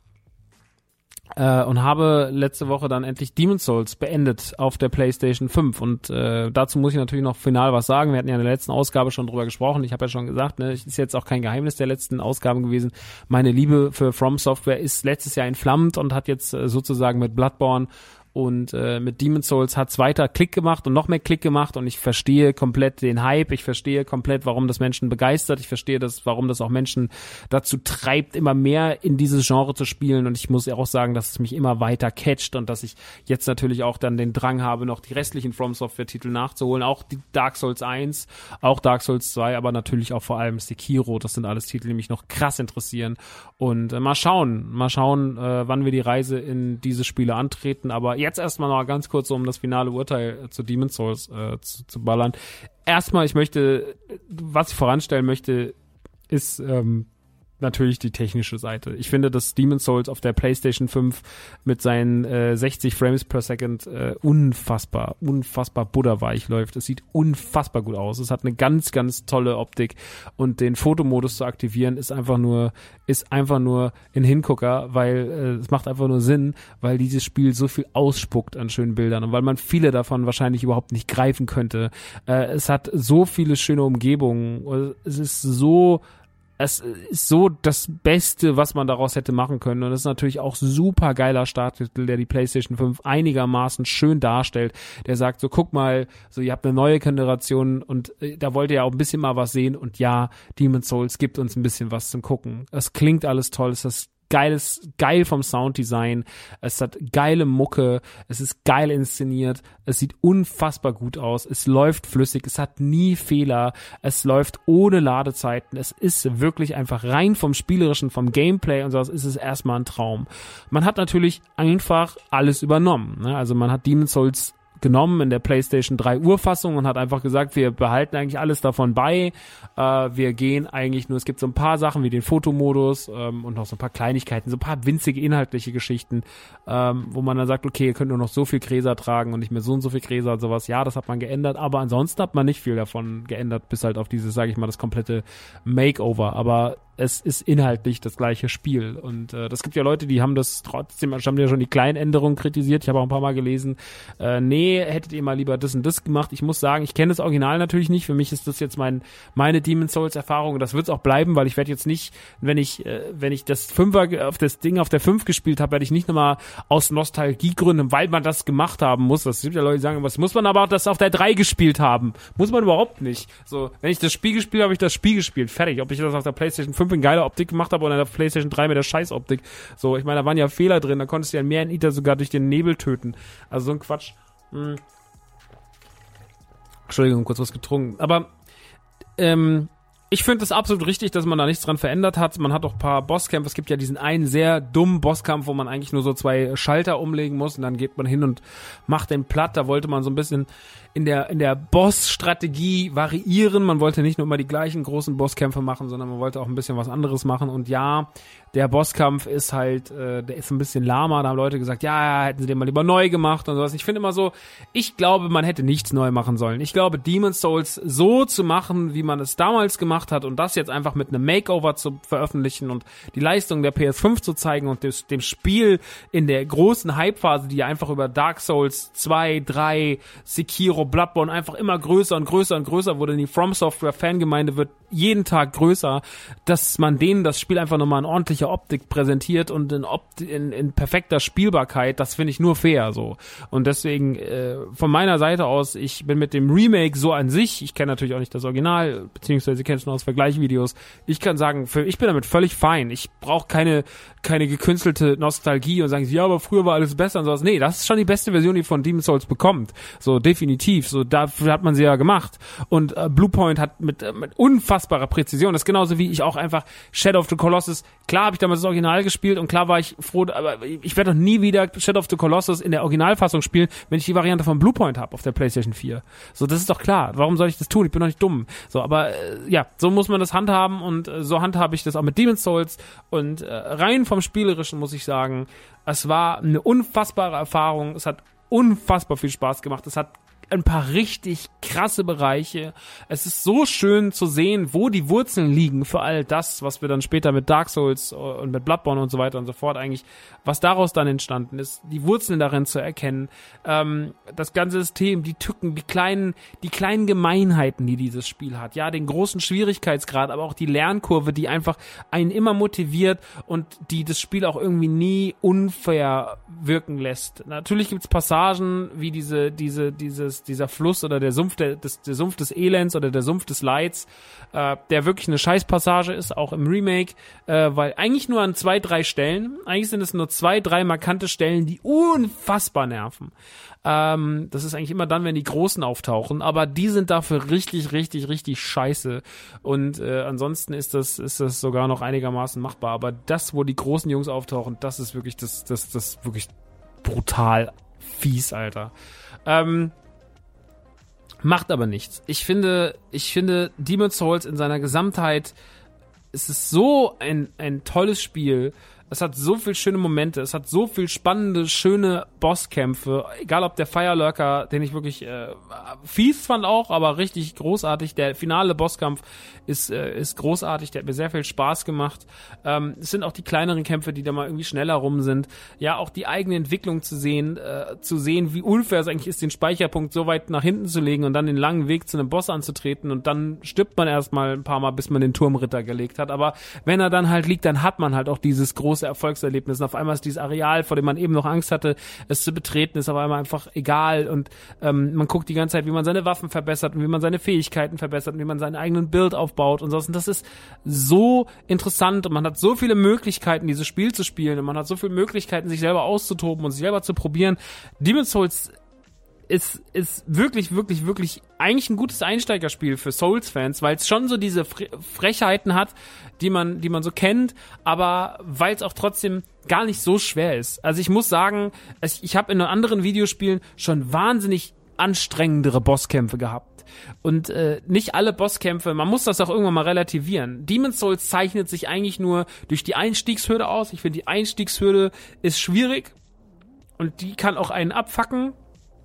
Äh, und habe letzte Woche dann endlich Demon's Souls beendet auf der PlayStation fünf und äh, dazu muss ich natürlich noch final was sagen. Wir hatten ja in der letzten Ausgabe schon drüber gesprochen. Ich habe ja schon gesagt, ne, ist jetzt auch kein Geheimnis der letzten Ausgaben gewesen. Meine Liebe für From Software ist letztes Jahr entflammt und hat jetzt äh, sozusagen mit Bloodborne und äh, mit Demon's Souls hat's weiter Klick gemacht und noch mehr Klick gemacht und ich verstehe komplett den Hype, ich verstehe komplett, warum das Menschen begeistert, ich verstehe das, warum das auch Menschen dazu treibt, immer mehr in dieses Genre zu spielen und ich muss ja auch sagen, dass es mich immer weiter catcht und dass ich jetzt natürlich auch dann den Drang habe, noch die restlichen From Software Titel nachzuholen, auch die Dark Souls eins, auch Dark Souls zwei, aber natürlich auch vor allem Sekiro, das sind alles Titel, die mich noch krass interessieren und äh, mal schauen, mal schauen, äh, wann wir die Reise in diese Spiele antreten, aber jetzt erstmal noch ganz kurz, um das finale Urteil zu Demon's Souls äh, zu, zu ballern. Erstmal, ich möchte, was ich voranstellen möchte, ist ähm, natürlich die technische Seite. Ich finde, dass Demon's Souls auf der PlayStation fünf mit seinen äh, sechzig Frames per Second äh, unfassbar, unfassbar butterweich läuft. Es sieht unfassbar gut aus. Es hat eine ganz, ganz tolle Optik und den Fotomodus zu aktivieren ist einfach nur, ist einfach nur ein Hingucker, weil äh, es macht einfach nur Sinn, weil dieses Spiel so viel ausspuckt an schönen Bildern und weil man viele davon wahrscheinlich überhaupt nicht greifen könnte. Äh, es hat so viele schöne Umgebungen. Es ist so Es ist so das Beste, was man daraus hätte machen können. Und es ist natürlich auch super geiler Starttitel, der die PlayStation fünf einigermaßen schön darstellt. Der sagt so, guck mal, so ihr habt eine neue Generation und äh, da wollt ihr ja auch ein bisschen mal was sehen. Und ja, Demon's Souls gibt uns ein bisschen was zum Gucken. Es klingt alles toll, es ist geiles, geil vom Sounddesign, es hat geile Mucke, es ist geil inszeniert, es sieht unfassbar gut aus, es läuft flüssig, es hat nie Fehler, es läuft ohne Ladezeiten, es ist wirklich einfach rein vom Spielerischen, vom Gameplay und sowas ist es erstmal ein Traum. Man hat natürlich einfach alles übernommen, ne? Also man hat Demon's Souls genommen in der PlayStation drei Urfassung und hat einfach gesagt, wir behalten eigentlich alles davon bei. Äh, wir gehen eigentlich nur, es gibt so ein paar Sachen wie den Fotomodus ähm, und noch so ein paar Kleinigkeiten, so ein paar winzige inhaltliche Geschichten, ähm, wo man dann sagt, okay, ihr könnt nur noch so viel Gräser tragen und nicht mehr so und so viel Gräser und sowas. Ja, das hat man geändert, aber ansonsten hat man nicht viel davon geändert, bis halt auf dieses, sage ich mal, das komplette Makeover. Aber es ist inhaltlich das gleiche Spiel und äh, das gibt ja Leute, die haben das trotzdem, haben ja schon die kleinen Änderungen kritisiert, ich habe auch ein paar Mal gelesen, äh, nee, hättet ihr mal lieber das und das gemacht. Ich muss sagen, ich kenne das Original natürlich nicht, für mich ist das jetzt mein meine Demon's Souls Erfahrung und das wird es auch bleiben, weil ich werde jetzt nicht, wenn ich äh, wenn ich das Fünfer auf das Ding auf der fünf gespielt habe, werde ich nicht nochmal aus Nostalgiegründen, weil man das gemacht haben muss, das sind ja Leute, die sagen, was muss man aber auch das auf der drei gespielt haben, muss man überhaupt nicht. So, wenn ich das Spiel gespielt habe, habe ich das Spiel gespielt, fertig, ob ich das auf der PlayStation fünf in geiler Optik gemacht habe oder in der PlayStation drei mit der Scheißoptik. So, ich meine, da waren ja Fehler drin, da konntest du ja mehr in Iter sogar durch den Nebel töten. Also so ein Quatsch. Hm. Entschuldigung, kurz was getrunken. Aber ähm, ich finde es absolut richtig, dass man da nichts dran verändert hat. Man hat auch ein paar Bosskämpfe. Es gibt ja diesen einen sehr dummen Bosskampf, wo man eigentlich nur so zwei Schalter umlegen muss und dann geht man hin und macht den platt. Da wollte man so ein bisschen in der in der Boss-Strategie variieren. Man wollte nicht nur immer die gleichen großen Bosskämpfe machen, sondern man wollte auch ein bisschen was anderes machen. Und ja, der Bosskampf ist halt, äh, der ist ein bisschen lahmer. Da haben Leute gesagt, ja, hätten sie den mal lieber neu gemacht und sowas. Ich finde immer so, ich glaube, man hätte nichts neu machen sollen. Ich glaube, Demon's Souls so zu machen, wie man es damals gemacht hat und das jetzt einfach mit einem Makeover zu veröffentlichen und die Leistung der P S fünf zu zeigen und des, dem Spiel in der großen Hype-Phase, die ja einfach über Dark Souls zwei, drei, Sekiro, Bloodborne einfach immer größer und größer und größer wurde. Die From Software Fangemeinde wird jeden Tag größer, dass man denen das Spiel einfach nochmal in ordentlicher Optik präsentiert und in, Opt- in, in perfekter Spielbarkeit, das finde ich nur fair so. Und deswegen äh, von meiner Seite aus, ich bin mit dem Remake so an sich, ich kenne natürlich auch nicht das Original, beziehungsweise kenne es schon aus Vergleichvideos. Ich kann sagen, für, ich bin damit völlig fein. Ich brauche keine keine gekünstelte Nostalgie und sagen, ja, aber früher war alles besser und sowas. Nee, das ist schon die beste Version, die von Demon's Souls bekommt. So, definitiv. So, dafür hat man sie ja gemacht. Und äh, Bluepoint hat mit, äh, mit unfassbarer Präzision, das ist genauso wie ich auch einfach Shadow of the Colossus, klar habe ich damals das Original gespielt und klar war ich froh, aber ich werde doch nie wieder Shadow of the Colossus in der Originalfassung spielen, wenn ich die Variante von Bluepoint habe auf der PlayStation vier. So, das ist doch klar. Warum soll ich das tun? Ich bin doch nicht dumm. So, aber äh, ja, so muss man das handhaben und äh, so handhabe ich das auch mit Demon's Souls und äh, rein vom Spielerischen muss ich sagen, es war eine unfassbare Erfahrung, es hat unfassbar viel Spaß gemacht, es hat ein paar richtig krasse Bereiche. Es ist so schön zu sehen, wo die Wurzeln liegen für all das, was wir dann später mit Dark Souls und mit Bloodborne und so weiter und so fort eigentlich, was daraus dann entstanden ist, die Wurzeln darin zu erkennen, ähm, das ganze System, die Tücken, die kleinen, die kleinen Gemeinheiten, die dieses Spiel hat, ja, den großen Schwierigkeitsgrad, aber auch die Lernkurve, die einfach einen immer motiviert und die das Spiel auch irgendwie nie unfair wirken lässt. Natürlich gibt's Passagen wie diese, diese, dieses dieser Fluss oder der Sumpf der, des, der Sumpf des Elends oder der Sumpf des Leids, äh, der wirklich eine Scheißpassage ist, auch im Remake, äh, weil eigentlich nur an zwei, drei Stellen, eigentlich sind es nur zwei, drei markante Stellen, die unfassbar nerven. Ähm, das ist eigentlich immer dann, wenn die Großen auftauchen, aber die sind dafür richtig, richtig, richtig scheiße und äh, ansonsten ist das, ist das sogar noch einigermaßen machbar, aber das, wo die großen Jungs auftauchen, das ist wirklich, das, das, das ist wirklich brutal fies, Alter. Ähm, Macht aber nichts. Ich finde, ich finde, Demon's Souls in seiner Gesamtheit, es ist so ein, ein tolles Spiel. Es hat so viel schöne Momente, es hat so viel spannende, schöne Bosskämpfe, egal ob der Firelurker, den ich wirklich äh, fies fand auch, aber richtig großartig, der finale Bosskampf ist äh, ist großartig, der hat mir sehr viel Spaß gemacht. Ähm, es sind auch die kleineren Kämpfe, die da mal irgendwie schneller rum sind. Ja, auch die eigene Entwicklung zu sehen, äh, zu sehen, wie unfair es eigentlich ist, den Speicherpunkt so weit nach hinten zu legen und dann den langen Weg zu einem Boss anzutreten und dann stirbt man erstmal ein paar Mal, bis man den Turmritter gelegt hat, aber wenn er dann halt liegt, dann hat man halt auch dieses große Erfolgserlebnis und auf einmal ist dieses Areal, vor dem man eben noch Angst hatte, es zu betreten, ist auf einmal einfach egal und ähm, man guckt die ganze Zeit, wie man seine Waffen verbessert und wie man seine Fähigkeiten verbessert und wie man seinen eigenen Build aufbaut und so. Und das ist so interessant und man hat so viele Möglichkeiten, dieses Spiel zu spielen und man hat so viele Möglichkeiten, sich selber auszutoben und sich selber zu probieren. Demon's Souls ist ist wirklich, wirklich, wirklich eigentlich ein gutes Einsteigerspiel für Souls-Fans, weil es schon so diese Fre- Frechheiten hat, die man die man so kennt, aber weil es auch trotzdem gar nicht so schwer ist. Also ich muss sagen, ich, ich habe in anderen Videospielen schon wahnsinnig anstrengendere Bosskämpfe gehabt. Und äh, nicht alle Bosskämpfe, man muss das auch irgendwann mal relativieren. Demon's Souls zeichnet sich eigentlich nur durch die Einstiegshürde aus. Ich finde, die Einstiegshürde ist schwierig und die kann auch einen abfacken.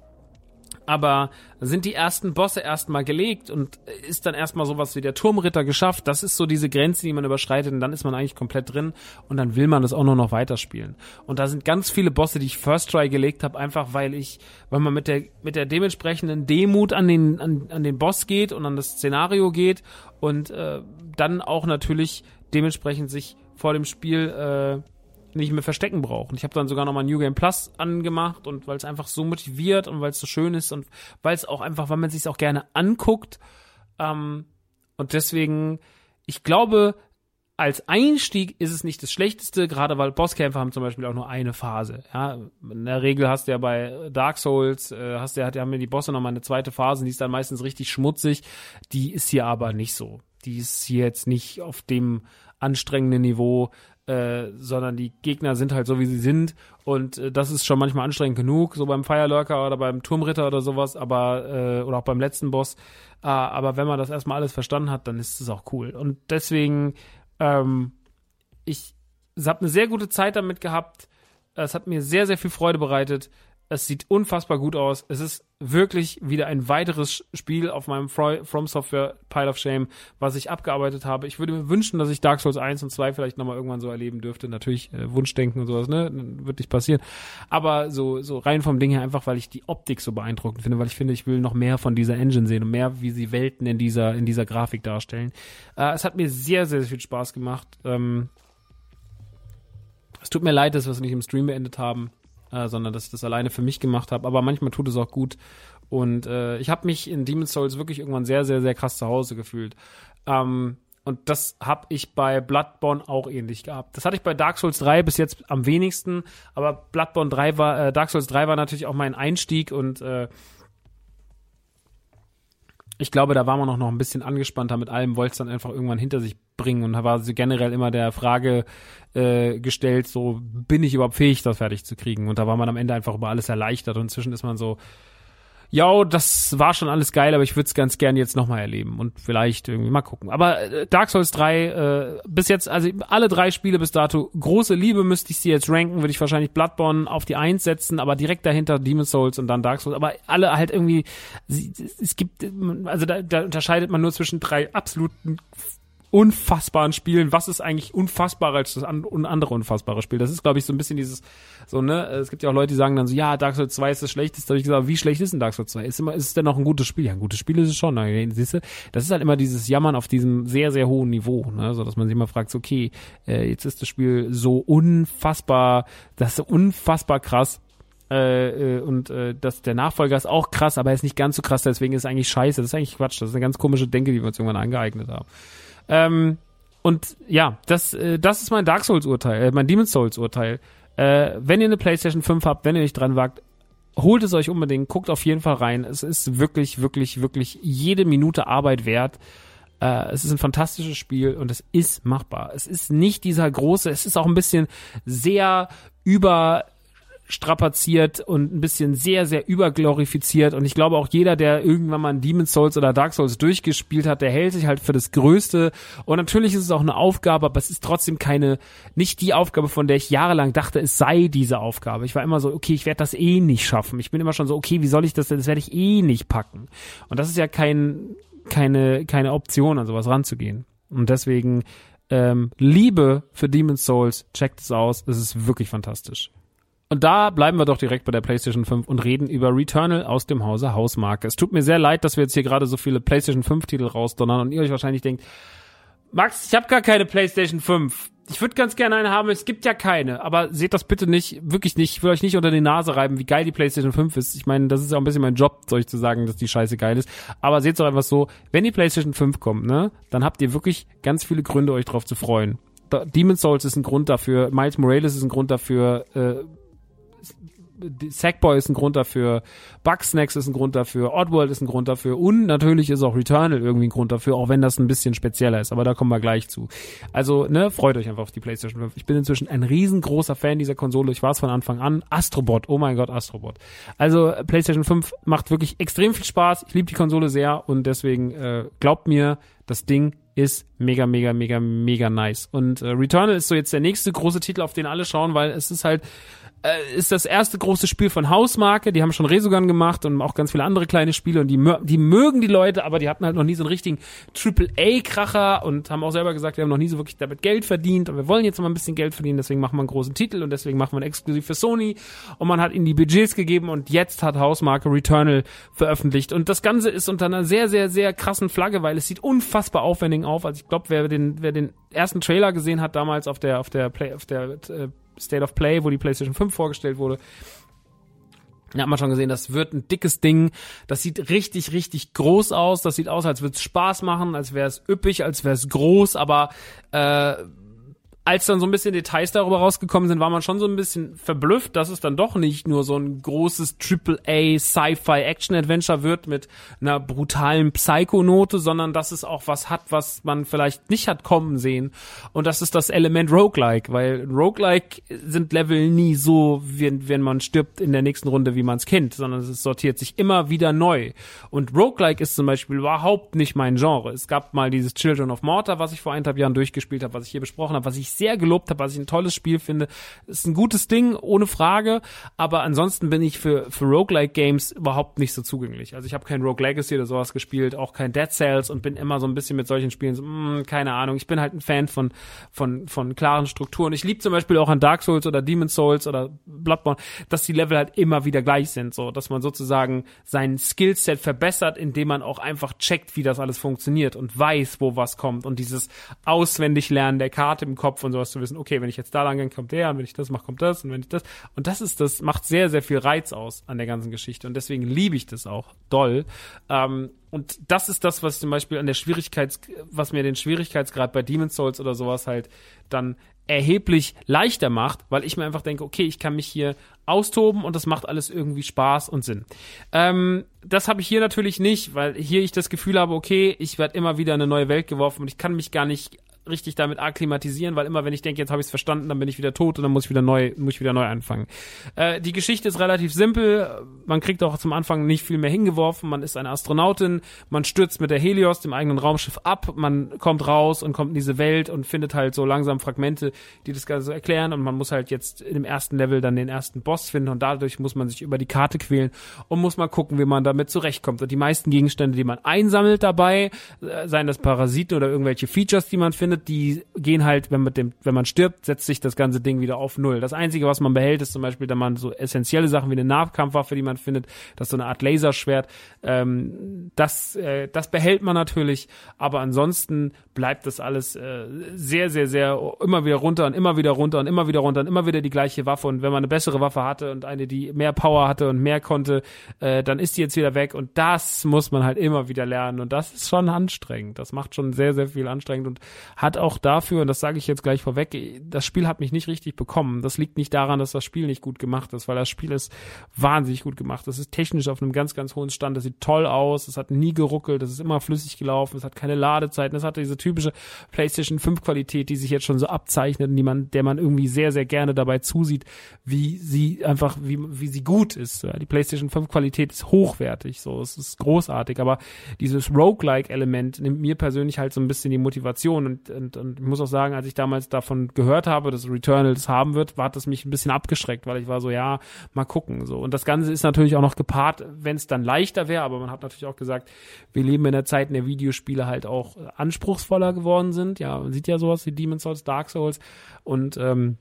Aber sind die ersten Bosse erstmal gelegt und ist dann erstmal sowas wie der Turmritter geschafft, das ist so diese Grenze, die man überschreitet und dann ist man eigentlich komplett drin und dann will man das auch nur noch weiterspielen. Und da sind ganz viele Bosse, die ich First Try gelegt habe, einfach weil ich, weil man mit der mit der dementsprechenden Demut an den an, an den Boss geht und an das Szenario geht und äh, dann auch natürlich dementsprechend sich vor dem Spiel äh, nicht mehr verstecken brauchen. Ich habe dann sogar nochmal New Game Plus angemacht und weil es einfach so motiviert und weil es so schön ist und weil es auch einfach, weil man sich es auch gerne anguckt ähm, und deswegen, ich glaube, als Einstieg ist es nicht das Schlechteste, gerade weil Bosskämpfe haben zum Beispiel auch nur eine Phase. Ja, in der Regel hast du ja bei Dark Souls, äh, hast du ja, haben ja die Bosse nochmal eine zweite Phase, die ist dann meistens richtig schmutzig, die ist hier aber nicht so. Die ist hier jetzt nicht auf dem anstrengenden Niveau, Äh, sondern die Gegner sind halt so, wie sie sind und äh, das ist schon manchmal anstrengend genug, so beim Firelurker oder beim Turmritter oder sowas, aber äh, oder auch beim letzten Boss, äh, aber wenn man das erstmal alles verstanden hat, dann ist es auch cool und deswegen ähm, ich habe eine sehr gute Zeit damit gehabt, es hat mir sehr, sehr viel Freude bereitet, es sieht unfassbar gut aus, es ist wirklich wieder ein weiteres Spiel auf meinem From Software Pile of Shame, was ich abgearbeitet habe. Ich würde mir wünschen, dass ich Dark Souls eins und zwei vielleicht nochmal irgendwann so erleben dürfte. Natürlich äh, Wunschdenken und sowas, ne? Wird nicht passieren. Aber so so rein vom Ding her einfach, weil ich die Optik so beeindruckend finde, weil ich finde, ich will noch mehr von dieser Engine sehen und mehr, wie sie Welten in dieser in dieser Grafik darstellen. Äh, es hat mir sehr, sehr, sehr viel Spaß gemacht. Ähm, es tut mir leid, dass wir es nicht im Stream beendet haben. äh, sondern dass ich das alleine für mich gemacht habe. Aber manchmal tut es auch gut. Und äh, ich habe mich in Demon's Souls wirklich irgendwann sehr, sehr, sehr krass zu Hause gefühlt. Ähm, und das habe ich bei Bloodborne auch ähnlich gehabt. Das hatte ich bei Dark Souls drei bis jetzt am wenigsten, aber Bloodborne drei war, äh, Dark Souls drei war natürlich auch mein Einstieg und äh, ich glaube, da war man auch noch ein bisschen angespannter mit allem, wollte es dann einfach irgendwann hinter sich bringen und da war so generell immer der Frage äh, gestellt, so, bin ich überhaupt fähig, das fertig zu kriegen? Und da war man am Ende einfach über alles erleichtert und inzwischen ist man so, ja, das war schon alles geil, aber ich würde es ganz gern jetzt nochmal erleben und vielleicht irgendwie mal gucken. Aber äh, Dark Souls drei, äh, bis jetzt, also alle drei Spiele bis dato, große Liebe, müsste ich sie jetzt ranken, würde ich wahrscheinlich Bloodborne auf die eins setzen, aber direkt dahinter Demon's Souls und dann Dark Souls, aber alle halt irgendwie, es gibt, also da, da unterscheidet man nur zwischen drei absoluten unfassbaren Spielen. Was ist eigentlich unfassbarer als das andere unfassbare Spiel? Das ist, glaube ich, so ein bisschen dieses, so, ne, es gibt ja auch Leute, die sagen dann so, ja, Dark Souls zwei ist das Schlechteste. Da habe ich gesagt, wie schlecht ist denn Dark Souls zwei? Ist immer, ist es denn noch ein gutes Spiel? Ja, ein gutes Spiel ist es schon. Ne? Siehst du, das ist halt immer dieses Jammern auf diesem sehr, sehr hohen Niveau, ne, so dass man sich immer fragt, so, okay, äh, jetzt ist das Spiel so unfassbar, das ist unfassbar krass. Äh, und äh, das, der Nachfolger ist auch krass, aber er ist nicht ganz so krass, deswegen ist es eigentlich scheiße. Das ist eigentlich Quatsch. Das ist eine ganz komische Denke, die wir uns irgendwann angeeignet haben. Ähm, und ja, das, äh, das ist mein Dark Souls-Urteil, äh, mein Demon's Souls-Urteil. Äh, wenn ihr eine PlayStation fünf habt, wenn ihr nicht dran wagt, holt es euch unbedingt, guckt auf jeden Fall rein. Es ist wirklich, wirklich, wirklich jede Minute Arbeit wert. Äh, es ist ein fantastisches Spiel und es ist machbar. Es ist nicht dieser große, es ist auch ein bisschen sehr über strapaziert und ein bisschen sehr, sehr überglorifiziert und ich glaube auch jeder, der irgendwann mal ein Demon's Souls oder Dark Souls durchgespielt hat, der hält sich halt für das Größte und natürlich ist es auch eine Aufgabe, aber es ist trotzdem keine, nicht die Aufgabe, von der ich jahrelang dachte, es sei diese Aufgabe. Ich war immer so, okay, ich werde das eh nicht schaffen. Ich bin immer schon so, okay, wie soll ich das denn, das werde ich eh nicht packen. Und das ist ja kein, keine, keine Option, an sowas ranzugehen. Und deswegen ähm, Liebe für Demon's Souls, checkt es aus, es ist wirklich fantastisch. Und da bleiben wir doch direkt bei der PlayStation fünf und reden über Returnal aus dem Hause Hausmarke. Es tut mir sehr leid, dass wir jetzt hier gerade so viele PlayStation fünf Titel rausdonnern und ihr euch wahrscheinlich denkt, Max, ich habe gar keine PlayStation fünf. Ich würde ganz gerne eine haben, es gibt ja keine. Aber seht das bitte nicht, wirklich nicht. Ich will euch nicht unter die Nase reiben, wie geil die PlayStation fünf ist. Ich meine, das ist ja auch ein bisschen mein Job, euch zu sagen, dass die Scheiße geil ist. Aber seht's doch einfach so, wenn die PlayStation fünf kommt, ne, dann habt ihr wirklich ganz viele Gründe, euch drauf zu freuen. Demon's Souls ist ein Grund dafür, Miles Morales ist ein Grund dafür, äh, Sackboy ist ein Grund dafür, Bugsnax ist ein Grund dafür, Oddworld ist ein Grund dafür und natürlich ist auch Returnal irgendwie ein Grund dafür, auch wenn das ein bisschen spezieller ist, aber da kommen wir gleich zu. Also, ne, freut euch einfach auf die PlayStation fünf. Ich bin inzwischen ein riesengroßer Fan dieser Konsole, ich war es von Anfang an. Astrobot, oh mein Gott, Astrobot. Also, PlayStation fünf macht wirklich extrem viel Spaß, ich liebe die Konsole sehr und deswegen äh, glaubt mir, das Ding ist mega, mega, mega, mega nice. Und äh, Returnal ist so jetzt der nächste große Titel, auf den alle schauen, weil es ist halt ist das erste große Spiel von Hausmarke, die haben schon Resogun gemacht und auch ganz viele andere kleine Spiele und die, die mögen die Leute, aber die hatten halt noch nie so einen richtigen Triple A Kracher und haben auch selber gesagt, wir haben noch nie so wirklich damit Geld verdient und wir wollen jetzt mal ein bisschen Geld verdienen, deswegen machen wir einen großen Titel und deswegen machen wir einen exklusiv für Sony und man hat ihnen die Budgets gegeben und jetzt hat Hausmarke Returnal veröffentlicht und das Ganze ist unter einer sehr, sehr, sehr krassen Flagge, weil es sieht unfassbar aufwendig auf, also ich glaube, wer den, wer den ersten Trailer gesehen hat damals auf der, auf der Play, auf der äh, State of Play, wo die PlayStation fünf vorgestellt wurde. Da hat man schon gesehen, das wird ein dickes Ding. Das sieht richtig, richtig groß aus. Das sieht aus, als würde es Spaß machen, als wäre es üppig, als wäre es groß. Aber äh, als dann so ein bisschen Details darüber rausgekommen sind, war man schon so ein bisschen verblüfft, dass es dann doch nicht nur so ein großes Triple A Sci-Fi Action-Adventure wird mit einer brutalen Psycho-Note, sondern dass es auch was hat, was man vielleicht nicht hat kommen sehen. Und das ist das Element Roguelike, weil Roguelike sind Level nie so, wie wenn man stirbt in der nächsten Runde, wie man es kennt, sondern es sortiert sich immer wieder neu. Und Roguelike ist zum Beispiel überhaupt nicht mein Genre. Es gab mal dieses Children of Morta, was ich vor eineinhalb Jahren durchgespielt habe, was ich hier besprochen habe, was ich sehr gelobt habe, was ich ein tolles Spiel finde. Ist ein gutes Ding, ohne Frage, aber ansonsten bin ich für für Roguelike-Games überhaupt nicht so zugänglich. Also ich habe kein Rogue Legacy oder sowas gespielt, auch kein Dead Cells und bin immer so ein bisschen mit solchen Spielen so, mh, keine Ahnung, ich bin halt ein Fan von von von klaren Strukturen. Ich liebe zum Beispiel auch an Dark Souls oder Demon's Souls oder Bloodborne, dass die Level halt immer wieder gleich sind, so, dass man sozusagen sein Skillset verbessert, indem man auch einfach checkt, wie das alles funktioniert und weiß, wo was kommt und dieses Auswendiglernen der Karte im Kopf und sowas zu wissen, okay, wenn ich jetzt da lang gehe, kommt der, und wenn ich das mache, kommt das, und wenn ich das, und das ist, das macht sehr, sehr viel Reiz aus an der ganzen Geschichte, und deswegen liebe ich das auch doll. Ähm, und das ist das, was zum Beispiel an der Schwierigkeits, was mir den Schwierigkeitsgrad bei Demon's Souls oder sowas halt dann erheblich leichter macht, weil ich mir einfach denke, okay, ich kann mich hier austoben und das macht alles irgendwie Spaß und Sinn. Ähm, das habe ich hier natürlich nicht, weil hier ich das Gefühl habe, okay, ich werde immer wieder in eine neue Welt geworfen und ich kann mich gar nicht richtig damit akklimatisieren, weil immer, wenn ich denke, jetzt habe ich es verstanden, dann bin ich wieder tot und dann muss ich wieder neu, muss ich wieder neu anfangen. Äh, die Geschichte ist relativ simpel. Man kriegt auch zum Anfang nicht viel mehr hingeworfen. Man ist eine Astronautin, man stürzt mit der Helios, dem eigenen Raumschiff, ab, man kommt raus und kommt in diese Welt und findet halt so langsam Fragmente, die das Ganze so erklären, und man muss halt jetzt im ersten Level dann den ersten Boss finden, und dadurch muss man sich über die Karte quälen und muss mal gucken, wie man damit zurechtkommt. Und die meisten Gegenstände, die man einsammelt dabei, seien das Parasiten oder irgendwelche Features, die man findet, die gehen halt, wenn man dem, wenn man stirbt, setzt sich das ganze Ding wieder auf Null. Das Einzige, was man behält, ist zum Beispiel, da man so essentielle Sachen wie eine Nahkampfwaffe, die man findet, das ist so eine Art Laserschwert, ähm, das, äh, das behält man natürlich, aber ansonsten bleibt das alles äh, sehr, sehr, sehr immer wieder runter und immer wieder runter und immer wieder runter und immer wieder die gleiche Waffe, und wenn man eine bessere Waffe hatte und eine, die mehr Power hatte und mehr konnte, äh, dann ist die jetzt wieder weg, und das muss man halt immer wieder lernen, und das ist schon anstrengend. Das macht schon sehr, sehr viel anstrengend und hat auch dafür, und das sage ich jetzt gleich vorweg, das Spiel hat mich nicht richtig bekommen. Das liegt nicht daran, dass das Spiel nicht gut gemacht ist, weil das Spiel ist wahnsinnig gut gemacht. Das ist technisch auf einem ganz, ganz hohen Stand. Das sieht toll aus. Es hat nie geruckelt. Das ist immer flüssig gelaufen. Es hat keine Ladezeiten. Es hatte diese typische PlayStation fünf Qualität, die sich jetzt schon so abzeichnet und die man, der man irgendwie sehr, sehr gerne dabei zusieht, wie sie einfach, wie, wie sie gut ist. Die PlayStation fünf Qualität ist hochwertig. So, es ist großartig. Aber dieses Roguelike-Element nimmt mir persönlich halt so ein bisschen die Motivation, und Und, und ich muss auch sagen, als ich damals davon gehört habe, dass Returnal das haben wird, war das mich ein bisschen abgeschreckt, weil ich war so, ja, mal gucken. So. Und das Ganze ist natürlich auch noch gepaart, wenn es dann leichter wäre, aber man hat natürlich auch gesagt, wir leben in der Zeit, in der Videospiele halt auch anspruchsvoller geworden sind. Ja, man sieht ja sowas wie Demon's Souls, Dark Souls, und ähm,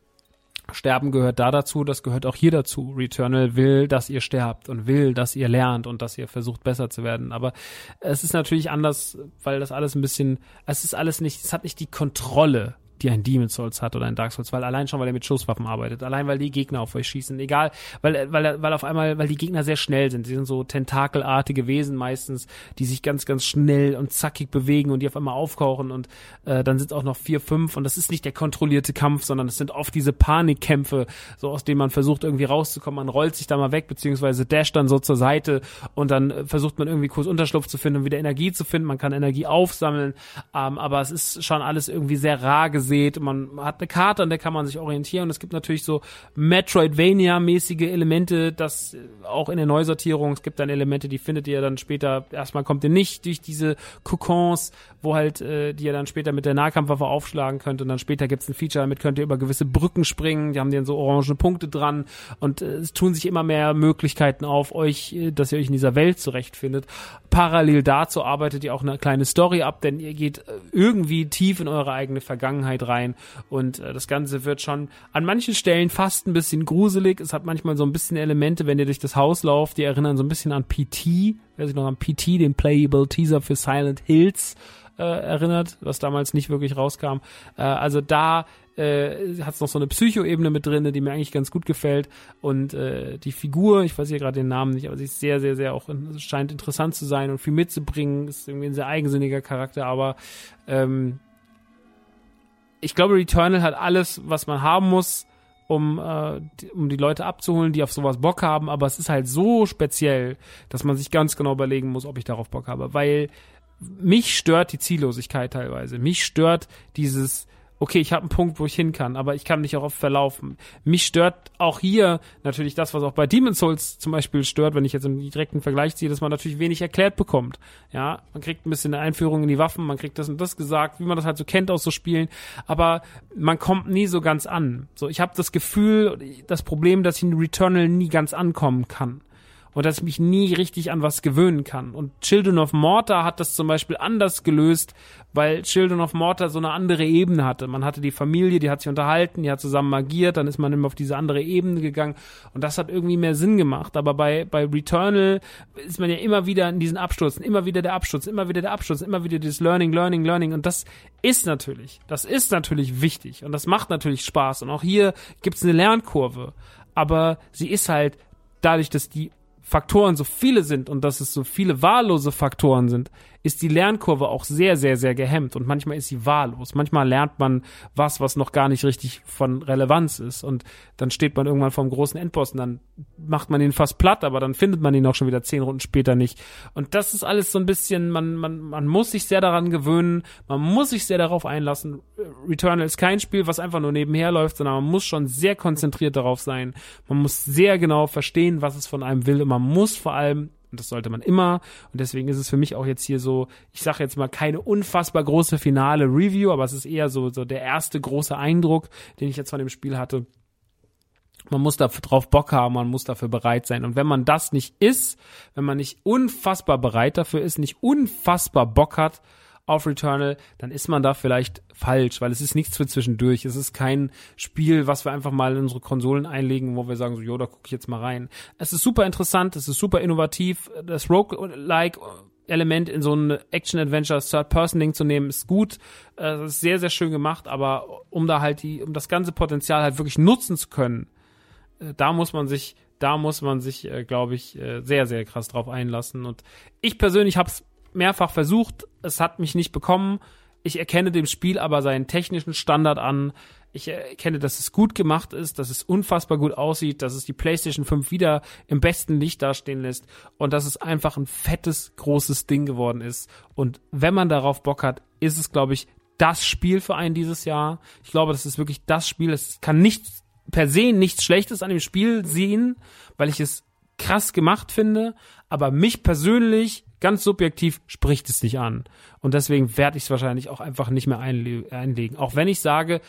Sterben gehört da dazu, das gehört auch hier dazu. Returnal will, dass ihr sterbt und will, dass ihr lernt und dass ihr versucht, besser zu werden. Aber es ist natürlich anders, weil das alles ein bisschen, es ist alles nicht, es hat nicht die Kontrolle, die ein Demon's Souls hat oder ein Dark Souls, weil allein schon, weil er mit Schusswaffen arbeitet, allein weil die Gegner auf euch schießen, egal, weil weil weil auf einmal, weil die Gegner sehr schnell sind, die sind so tentakelartige Wesen meistens, die sich ganz, ganz schnell und zackig bewegen und die auf einmal aufkochen, und äh, dann sind es auch noch vier, fünf, und das ist nicht der kontrollierte Kampf, sondern es sind oft diese Panikkämpfe, so aus denen man versucht irgendwie rauszukommen, man rollt sich da mal weg, beziehungsweise dasht dann so zur Seite, und dann äh, versucht man irgendwie kurz Unterschlupf zu finden und wieder Energie zu finden, man kann Energie aufsammeln, ähm, aber es ist schon alles irgendwie sehr rar gesehen. Man hat eine Karte, an der kann man sich orientieren, und es gibt natürlich so Metroidvania-mäßige Elemente, das auch in der Neusortierung, es gibt dann Elemente, die findet ihr dann später, erstmal kommt ihr nicht durch diese Kokons, wo halt, äh, die ihr dann später mit der Nahkampfwaffe aufschlagen könnt, und dann später gibt's ein Feature, damit könnt ihr über gewisse Brücken springen, die haben dann so orange Punkte dran, und äh, es tun sich immer mehr Möglichkeiten auf euch, äh, dass ihr euch in dieser Welt zurechtfindet. Parallel dazu arbeitet ihr auch eine kleine Story ab, denn ihr geht äh, irgendwie tief in eure eigene Vergangenheit rein, und äh, das Ganze wird schon an manchen Stellen fast ein bisschen gruselig. Es hat manchmal so ein bisschen Elemente, wenn ihr durch das Haus lauft, die erinnern so ein bisschen an P T, wer sich noch an P T, den Playable Teaser für Silent Hills äh, erinnert, was damals nicht wirklich rauskam. Äh, also da äh, hat es noch so eine Psycho-Ebene mit drin, die mir eigentlich ganz gut gefällt, und äh, die Figur, ich weiß hier gerade den Namen nicht, aber sie ist sehr, sehr, sehr auch, scheint interessant zu sein und viel mitzubringen, ist irgendwie ein sehr eigensinniger Charakter, aber ähm, ich glaube, Returnal hat alles, was man haben muss, um äh, die, um die Leute abzuholen, die auf sowas Bock haben, aber es ist halt so speziell, dass man sich ganz genau überlegen muss, ob ich darauf Bock habe, weil mich stört die Ziellosigkeit teilweise. Mich stört dieses, okay, ich habe einen Punkt, wo ich hin kann, aber ich kann mich auch oft verlaufen. Mich stört auch hier natürlich das, was auch bei Demon's Souls zum Beispiel stört, wenn ich jetzt im direkten Vergleich ziehe, dass man natürlich wenig erklärt bekommt. Ja, man kriegt ein bisschen eine Einführung in die Waffen, man kriegt das und das gesagt, wie man das halt so kennt aus so Spielen, aber man kommt nie so ganz an. So, ich habe das Gefühl, das Problem, dass ich in Returnal nie ganz ankommen kann. und dass ich mich nie richtig an was gewöhnen kann. Und Children of Morta hat das zum Beispiel anders gelöst, weil Children of Morta so eine andere Ebene hatte. Man hatte die Familie, die hat sich unterhalten, die hat zusammen agiert, dann ist man immer auf diese andere Ebene gegangen und das hat irgendwie mehr Sinn gemacht. Aber bei, bei Returnal ist man ja immer wieder in diesen Abstürzen, immer wieder der Absturz, immer wieder der Absturz, immer wieder dieses Learning, Learning, Learning und das ist natürlich, das ist natürlich wichtig und das macht natürlich Spaß und auch hier gibt's eine Lernkurve, aber sie ist halt dadurch, dass die Faktoren so viele sind und dass es so viele wahllose Faktoren sind, ist die Lernkurve auch sehr, sehr, sehr gehemmt und manchmal ist sie wahllos. Manchmal lernt man was, was noch gar nicht richtig von Relevanz ist und dann steht man irgendwann vor einem großen Endboss und dann macht man ihn fast platt, aber dann findet man ihn auch schon wieder zehn Runden später nicht. Und das ist alles so ein bisschen, man, man, man muss sich sehr daran gewöhnen, man muss sich sehr darauf einlassen. Returnal ist kein Spiel, was einfach nur nebenher läuft, sondern man muss schon sehr konzentriert darauf sein. Man muss sehr genau verstehen, was es von einem will und man muss vor allem, und das sollte man immer, und deswegen ist es für mich auch jetzt hier so, ich sage jetzt mal keine unfassbar große finale Review, aber es ist eher so, so der erste große Eindruck, den ich jetzt von dem Spiel hatte. Man muss dafür drauf Bock haben, man muss dafür bereit sein. Und wenn man das nicht ist, wenn man nicht unfassbar bereit dafür ist, nicht unfassbar Bock hat auf Returnal, dann ist man da vielleicht falsch, weil es ist nichts für zwischendurch. Es ist kein Spiel, was wir einfach mal in unsere Konsolen einlegen, wo wir sagen so, jo, da gucke ich jetzt mal rein. Es ist super interessant, es ist super innovativ. Das Roguelike-Element in so ein Action-Adventure, Third-Person-Ding zu nehmen, ist gut. Es ist sehr, sehr schön gemacht, aber um da halt die, um das ganze Potenzial halt wirklich nutzen zu können, da muss man sich, da muss man sich, äh, glaube ich, äh, sehr, sehr krass drauf einlassen. Und ich persönlich habe es mehrfach versucht, es hat mich nicht bekommen. Ich erkenne dem Spiel aber seinen technischen Standard an. Ich erkenne, dass es gut gemacht ist, dass es unfassbar gut aussieht, dass es die PlayStation fünf wieder im besten Licht dastehen lässt und dass es einfach ein fettes, großes Ding geworden ist. Und wenn man darauf Bock hat, ist es, glaube ich, das Spiel für einen dieses Jahr. Ich glaube, das ist wirklich das Spiel. Es kann nichts per se nichts Schlechtes an dem Spiel sehen, weil ich es krass gemacht finde, aber mich persönlich, ganz subjektiv, spricht es nicht an. Und deswegen werde ich es wahrscheinlich auch einfach nicht mehr einle- einlegen. Auch wenn ich sage,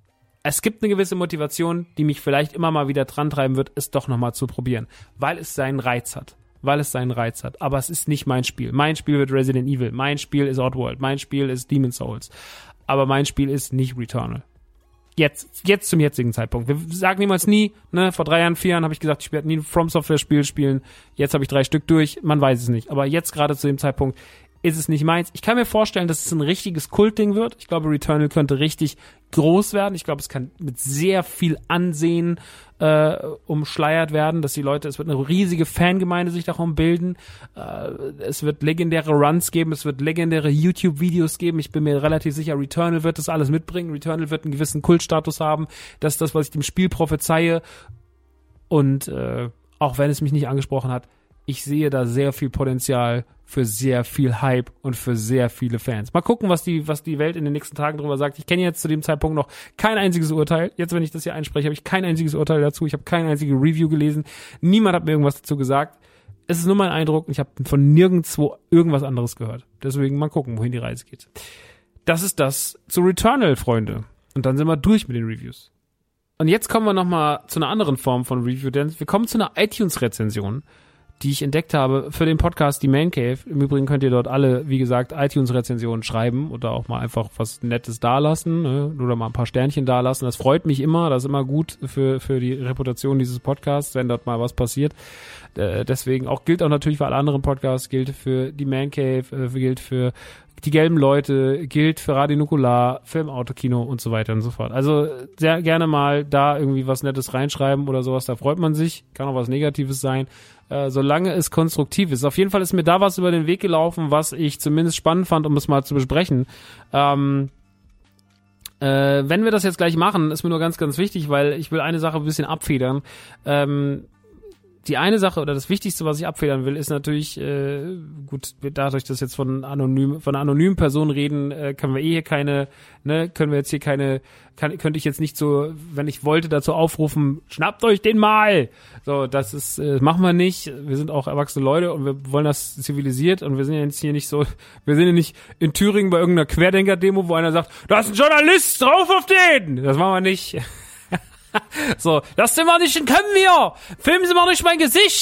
es gibt eine gewisse Motivation, die mich vielleicht immer mal wieder dran treiben wird, es doch nochmal zu probieren, weil es seinen Reiz hat. Weil es seinen Reiz hat. Aber es ist nicht mein Spiel. Mein Spiel wird Resident Evil. Mein Spiel ist Oddworld. Mein Spiel ist Demon's Souls. Aber mein Spiel ist nicht Returnal. Jetzt, jetzt zum jetzigen Zeitpunkt. Wir sagen niemals nie, ne, vor drei Jahren, vier Jahren habe ich gesagt, ich werde nie ein From Software Spiel spielen. Jetzt habe ich drei Stück durch, man weiß es nicht. Aber jetzt gerade zu dem Zeitpunkt ist es nicht meins. Ich kann mir vorstellen, dass es ein richtiges Kultding wird. Ich glaube, Returnal könnte richtig groß werden. Ich glaube, es kann mit sehr viel Ansehen äh, umschleiert werden, dass die Leute, es wird eine riesige Fangemeinde sich darum bilden. Äh, es wird legendäre Runs geben, es wird legendäre YouTube-Videos geben. Ich bin mir relativ sicher, Returnal wird das alles mitbringen. Returnal wird einen gewissen Kultstatus haben. Das ist das, was ich dem Spiel prophezeie. Und äh, auch wenn es mich nicht angesprochen hat, ich sehe da sehr viel Potenzial für sehr viel Hype und für sehr viele Fans. Mal gucken, was die, was die Welt in den nächsten Tagen drüber sagt. Ich kenne jetzt zu dem Zeitpunkt noch kein einziges Urteil. Jetzt, wenn ich das hier einspreche, habe ich kein einziges Urteil dazu. Ich habe kein einziges Review gelesen. Niemand hat mir irgendwas dazu gesagt. Es ist nur mein Eindruck. Ich habe von nirgendwo irgendwas anderes gehört. Deswegen mal gucken, wohin die Reise geht. Das ist das zu Returnal, Freunde. Und dann sind wir durch mit den Reviews. Und jetzt kommen wir nochmal zu einer anderen Form von Review, denn wir kommen zu einer iTunes-Rezension, die ich entdeckt habe für den Podcast Die Man Cave. Im Übrigen könnt ihr dort alle, wie gesagt, iTunes-Rezensionen schreiben oder auch mal einfach was Nettes dalassen, ne? Oder mal ein paar Sternchen dalassen. Das freut mich immer, das ist immer gut für für die Reputation dieses Podcasts, wenn dort mal was passiert. Äh, deswegen auch gilt auch natürlich für alle anderen Podcasts, gilt für Die Man Cave, äh, gilt für Die gelben Leute, gilt für Radio Nukular, Film, Autokino und so weiter und so fort. Also sehr gerne mal da irgendwie was Nettes reinschreiben oder sowas, da freut man sich. Kann auch was Negatives sein, äh, solange es konstruktiv ist. Auf jeden Fall ist mir da was über den Weg gelaufen, was ich zumindest spannend fand, um es mal zu besprechen. Ähm, äh, wenn wir das jetzt gleich machen, ist mir nur ganz, ganz wichtig, weil ich will eine Sache ein bisschen abfedern. Ähm, Die eine Sache oder das Wichtigste, was ich abfedern will, ist natürlich, äh, gut, dadurch, dass jetzt von anonym, von einer anonymen Person reden, äh, können wir eh hier keine, ne, können wir jetzt hier keine, kann, könnte ich jetzt nicht so, wenn ich wollte, dazu aufrufen, schnappt euch den mal! So, das ist, äh, machen wir nicht. Wir sind auch erwachsene Leute und wir wollen das zivilisiert und wir sind jetzt hier nicht so, wir sind ja nicht in Thüringen bei irgendeiner Querdenker-Demo, wo einer sagt, da ist ein Journalist, drauf auf den! Das machen wir nicht. So, das sind wir nicht, den können wir! Filmen Sie mal durch mein Gesicht!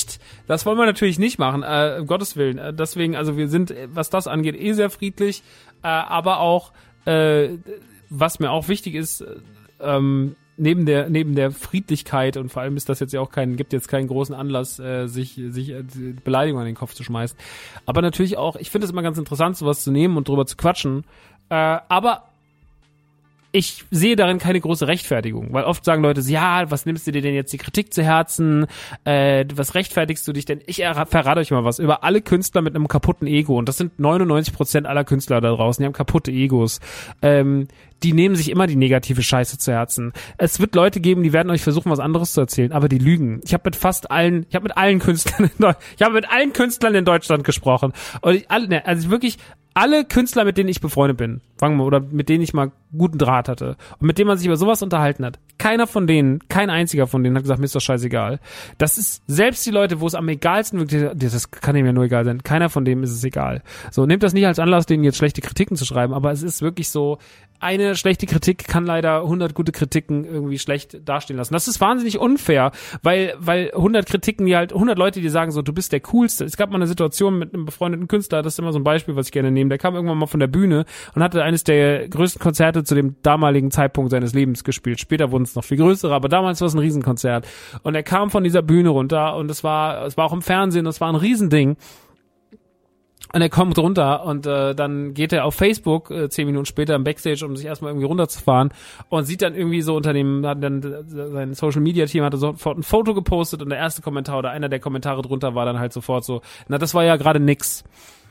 das wollen wir natürlich nicht machen, äh, um Gottes Willen. Äh, deswegen, also wir sind, was das angeht, eh sehr friedlich, äh, aber auch, äh, was mir auch wichtig ist, ähm, neben der neben der Friedlichkeit, und vor allem ist das jetzt ja auch kein, gibt jetzt keinen großen Anlass, äh, sich sich äh, Beleidigungen an den Kopf zu schmeißen. Aber natürlich auch, ich finde es immer ganz interessant, sowas zu nehmen und drüber zu quatschen. Äh, aber ich sehe darin keine große Rechtfertigung, weil oft sagen Leute, ja, was nimmst du dir denn jetzt die Kritik zu Herzen? Äh, was rechtfertigst du dich denn? Ich er- verrate euch mal was über alle Künstler mit einem kaputten Ego, und das sind neunundneunzig Prozent aller Künstler da draußen, die haben kaputte Egos. Ähm, die nehmen sich immer die negative Scheiße zu Herzen. Es wird Leute geben, die werden euch versuchen, was anderes zu erzählen, aber die lügen. Ich habe mit fast allen, ich habe mit allen Künstlern in Deutschland, ich habe mit allen Künstlern in Deutschland gesprochen. Und ich, alle, ne, also wirklich alle Künstler, mit denen ich befreundet bin, fangen wir, oder mit denen ich mal guten Draht hatte und mit denen man sich über sowas unterhalten hat, keiner von denen, kein einziger von denen hat gesagt, mir ist doch scheißegal. Das ist, selbst die Leute, wo es am egalsten wirklich, das kann ihm ja nur egal sein, keiner von denen ist es egal. So, nehmt das nicht als Anlass, denen jetzt schlechte Kritiken zu schreiben, aber es ist wirklich so, eine schlechte Kritik kann leider hundert gute Kritiken irgendwie schlecht dastehen lassen. Das ist wahnsinnig unfair, weil weil hundert Kritiken, die halt hundert Leute, die sagen so, du bist der Coolste. Es gab mal eine Situation mit einem befreundeten Künstler, das ist immer so ein Beispiel, was ich gerne nehme. Der kam irgendwann mal von der Bühne und hatte eines der größten Konzerte zu dem damaligen Zeitpunkt seines Lebens gespielt. Später wurden es noch viel größere, aber damals war es ein Riesenkonzert. Und er kam von dieser Bühne runter und es war es war auch im Fernsehen, das war ein Riesending. Und er kommt runter und äh, dann geht er auf Facebook äh, zehn Minuten später im Backstage, um sich erstmal irgendwie runterzufahren, und sieht dann irgendwie so unter dem, hat dann sein Social Media Team hatte sofort ein Foto gepostet, und der erste Kommentar oder einer der Kommentare drunter war dann halt sofort so, na, das war ja gerade nix.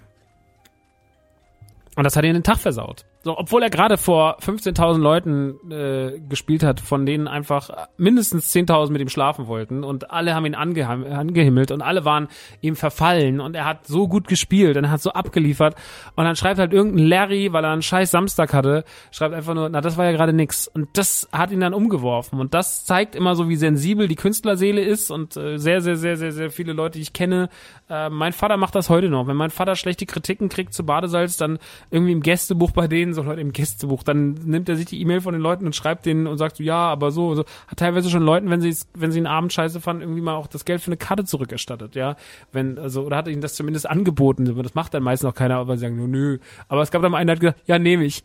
Und das hat ihn den Tag versaut. So, obwohl er gerade vor fünfzehntausend Leuten äh, gespielt hat, von denen einfach mindestens zehntausend mit ihm schlafen wollten, und alle haben ihn ange- angehimmelt und alle waren ihm verfallen, und er hat so gut gespielt und er hat so abgeliefert, und dann schreibt halt irgendein Larry, weil er einen scheiß Samstag hatte, schreibt einfach nur, na, das war ja gerade nix, und das hat ihn dann umgeworfen, und das zeigt immer so, wie sensibel die Künstlerseele ist, und äh, sehr, sehr, sehr, sehr, sehr viele Leute, die ich kenne, äh, mein Vater macht das heute noch, wenn mein Vater schlechte Kritiken kriegt zu Badesalz, dann irgendwie im Gästebuch bei denen, so Leute im Gästebuch, dann nimmt er sich die E-Mail von den Leuten und schreibt denen und sagt so, ja, aber so, so. Hat teilweise schon Leuten, wenn sie wenn sie einen Abend scheiße fanden, irgendwie mal auch das Geld für eine Karte zurückerstattet, ja, wenn, also, oder hat ihnen das zumindest angeboten, das macht dann meistens auch keiner, weil sie sagen, nö, aber es gab dann mal einen, der hat gesagt, ja, nehme ich.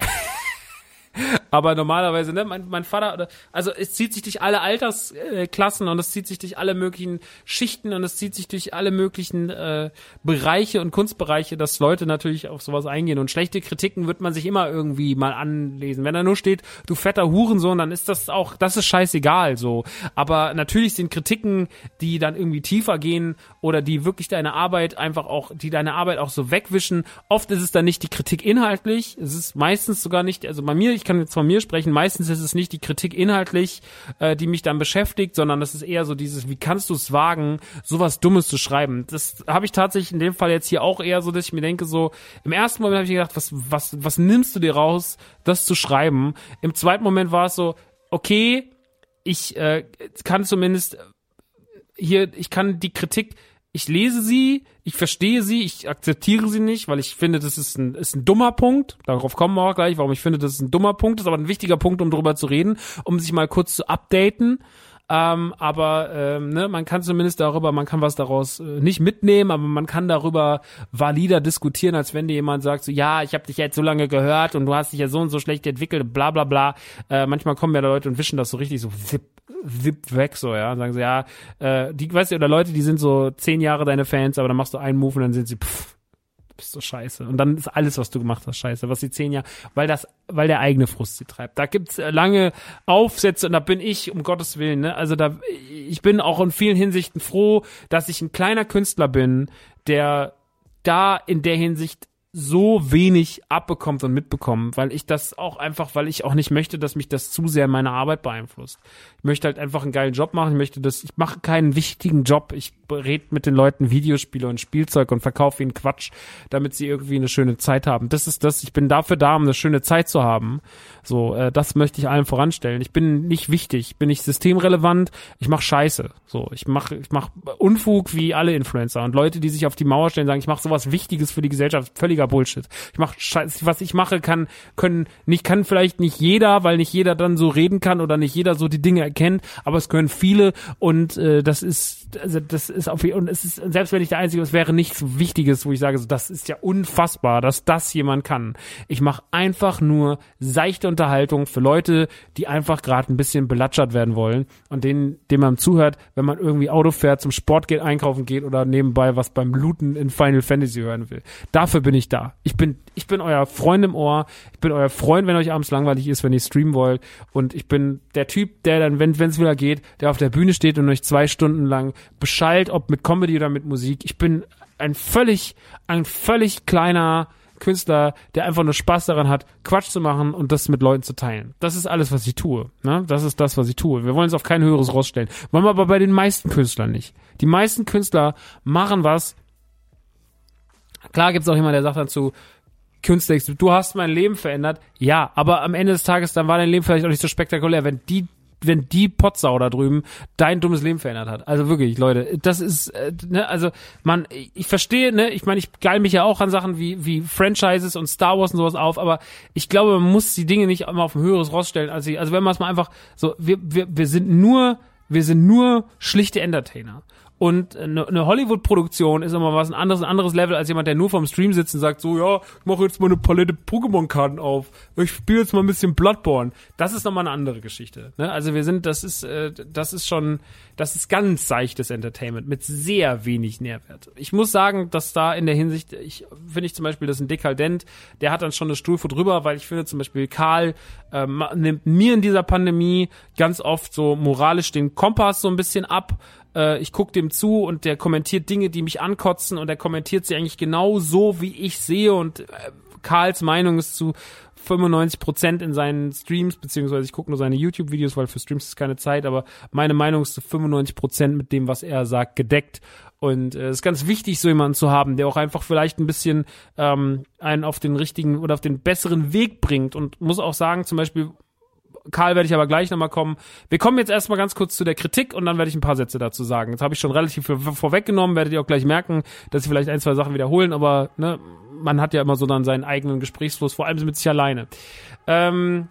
Aber normalerweise, ne, mein, mein Vater, also es zieht sich durch alle Altersklassen, und es zieht sich durch alle möglichen Schichten, und es zieht sich durch alle möglichen äh, Bereiche und Kunstbereiche, dass Leute natürlich auf sowas eingehen, und schlechte Kritiken wird man sich immer irgendwie mal anlesen. Wenn da nur steht, du fetter Hurensohn, dann ist das auch, das ist scheißegal, so. Aber natürlich sind Kritiken, die dann irgendwie tiefer gehen oder die wirklich deine Arbeit einfach auch, die deine Arbeit auch so wegwischen. Oft ist es dann nicht die Kritik inhaltlich, es ist meistens sogar nicht, also bei mir, ich kann jetzt von mir sprechen, meistens ist es nicht die Kritik inhaltlich, äh, die mich dann beschäftigt, sondern das ist eher so dieses, wie kannst du es wagen, sowas Dummes zu schreiben. Das habe ich tatsächlich in dem Fall jetzt hier auch eher so, dass ich mir denke, so, im ersten Moment habe ich mir gedacht, was, was, was nimmst du dir raus, das zu schreiben? Im zweiten Moment war es so, okay, ich äh, kann zumindest hier, ich kann die Kritik, ich lese sie, ich verstehe sie, ich akzeptiere sie nicht, weil ich finde, das ist ein, ist ein dummer Punkt. Darauf kommen wir auch gleich, warum ich finde, das ist ein dummer Punkt, ist aber ein wichtiger Punkt, um darüber zu reden, um sich mal kurz zu updaten. Ähm, aber ähm, ne, man kann zumindest darüber, man kann was daraus äh, nicht mitnehmen, aber man kann darüber valider diskutieren, als wenn dir jemand sagt, so, ja, ich habe dich jetzt so lange gehört und du hast dich ja so und so schlecht entwickelt, bla bla bla. Äh, manchmal kommen ja da Leute und wischen das so richtig so zip, zip weg, so, ja, und sagen so, ja, äh, die, weißt du, oder Leute, die sind so zehn Jahre deine Fans, aber dann machst du einen Move und dann sind sie, pff, du bist so scheiße. Und dann ist alles, was du gemacht hast, scheiße. Was die zehn Jahre, weil das, weil der eigene Frust sie treibt. Da gibt's lange Aufsätze, und da bin ich, um Gottes Willen, ne, also da, ich bin auch in vielen Hinsichten froh, dass ich ein kleiner Künstler bin, der da in der Hinsicht so wenig abbekommt und mitbekommt, weil ich das auch einfach, weil ich auch nicht möchte, dass mich das zu sehr in meiner Arbeit beeinflusst. Ich möchte halt einfach einen geilen Job machen, ich möchte das, ich mache keinen wichtigen Job, ich rede mit den Leuten Videospiele und Spielzeug und verkaufe ihnen Quatsch, damit sie irgendwie eine schöne Zeit haben. Das ist das, ich bin dafür da, um eine schöne Zeit zu haben. So, äh, das möchte ich allen voranstellen. Ich bin nicht wichtig, ich bin nicht systemrelevant, ich mache Scheiße. So, ich mache ich mach Unfug wie alle Influencer, und Leute, die sich auf die Mauer stellen, sagen, ich mache sowas Wichtiges für die Gesellschaft, völliger völliger Bullshit. Ich mache Scheiß, was ich mache, kann können nicht kann vielleicht nicht jeder, weil nicht jeder dann so reden kann oder nicht jeder so die Dinge erkennt, aber es können viele und äh, das ist also das ist auf und es ist selbst wenn ich der Einzige, es wäre nichts Wichtiges, wo ich sage, so das ist ja unfassbar, dass das jemand kann. Ich mache einfach nur seichte Unterhaltung für Leute, die einfach gerade ein bisschen belatschert werden wollen und denen, dem man zuhört, wenn man irgendwie Auto fährt, zum Sport geht, einkaufen geht oder nebenbei was beim Looten in Final Fantasy hören will. Dafür bin ich da. Ich bin, ich bin euer Freund im Ohr. Ich bin euer Freund, wenn euch abends langweilig ist, wenn ihr streamen wollt. Und ich bin der Typ, der dann, wenn es wieder geht, der auf der Bühne steht und euch zwei Stunden lang beschallt, ob mit Comedy oder mit Musik. Ich bin ein völlig, ein völlig kleiner Künstler, der einfach nur Spaß daran hat, Quatsch zu machen und das mit Leuten zu teilen. Das ist alles, was ich tue. Ne? Das ist das, was ich tue. Wir wollen es auf kein höheres Ross stellen. Wollen wir aber bei den meisten Künstlern nicht. Die meisten Künstler machen was. Klar gibt es auch jemanden, der sagt dazu, Künstler, du hast mein Leben verändert. Ja, aber am Ende des Tages, dann war dein Leben vielleicht auch nicht so spektakulär, wenn die wenn die Potsau da drüben dein dummes Leben verändert hat. Also wirklich, Leute, das ist, äh, ne, also man, ich verstehe, ne, ich meine, ich geil mich ja auch an Sachen wie wie Franchises und Star Wars und sowas auf, aber ich glaube, man muss die Dinge nicht immer auf ein höheres Ross stellen, als sie, also wenn man es mal einfach so, wir wir wir sind nur, wir sind nur schlichte Entertainer. Und eine, eine Hollywood-Produktion ist immer was ein anderes, ein anderes Level als jemand, der nur vorm Stream sitzt und sagt so, ja, ich mache jetzt mal eine Palette Pokémon-Karten auf. Ich spiele jetzt mal ein bisschen Bloodborne. Das ist nochmal eine andere Geschichte. Ne? Also wir sind, das ist, äh, das ist schon, das ist ganz seichtes Entertainment mit sehr wenig Nährwert. Ich muss sagen, dass da in der Hinsicht, ich finde ich zum Beispiel, das ist ein Dekadent, der hat dann schon eine Stufe drüber, weil ich finde zum Beispiel Karl äh, nimmt mir in dieser Pandemie ganz oft so moralisch den Kompass so ein bisschen ab. Ich gucke dem zu und der kommentiert Dinge, die mich ankotzen und er kommentiert sie eigentlich genau so, wie ich sehe und äh, Karls Meinung ist zu fünfundneunzig Prozent in seinen Streams, beziehungsweise ich gucke nur seine YouTube-Videos, weil für Streams ist keine Zeit, aber meine Meinung ist zu fünfundneunzig Prozent mit dem, was es sagt, gedeckt. Und es äh, ist ganz wichtig, so jemanden zu haben, der auch einfach vielleicht ein bisschen ähm, einen auf den richtigen oder auf den besseren Weg bringt und muss auch sagen, zum Beispiel Karl werde ich aber gleich nochmal kommen. Wir kommen jetzt erstmal ganz kurz zu der Kritik und dann werde ich ein paar Sätze dazu sagen. Jetzt habe ich schon relativ viel vorweggenommen, werdet ihr auch gleich merken, dass sie vielleicht ein, zwei Sachen wiederholen, aber ne, man hat ja immer so dann seinen eigenen Gesprächsfluss, vor allem mit sich alleine. Ähm,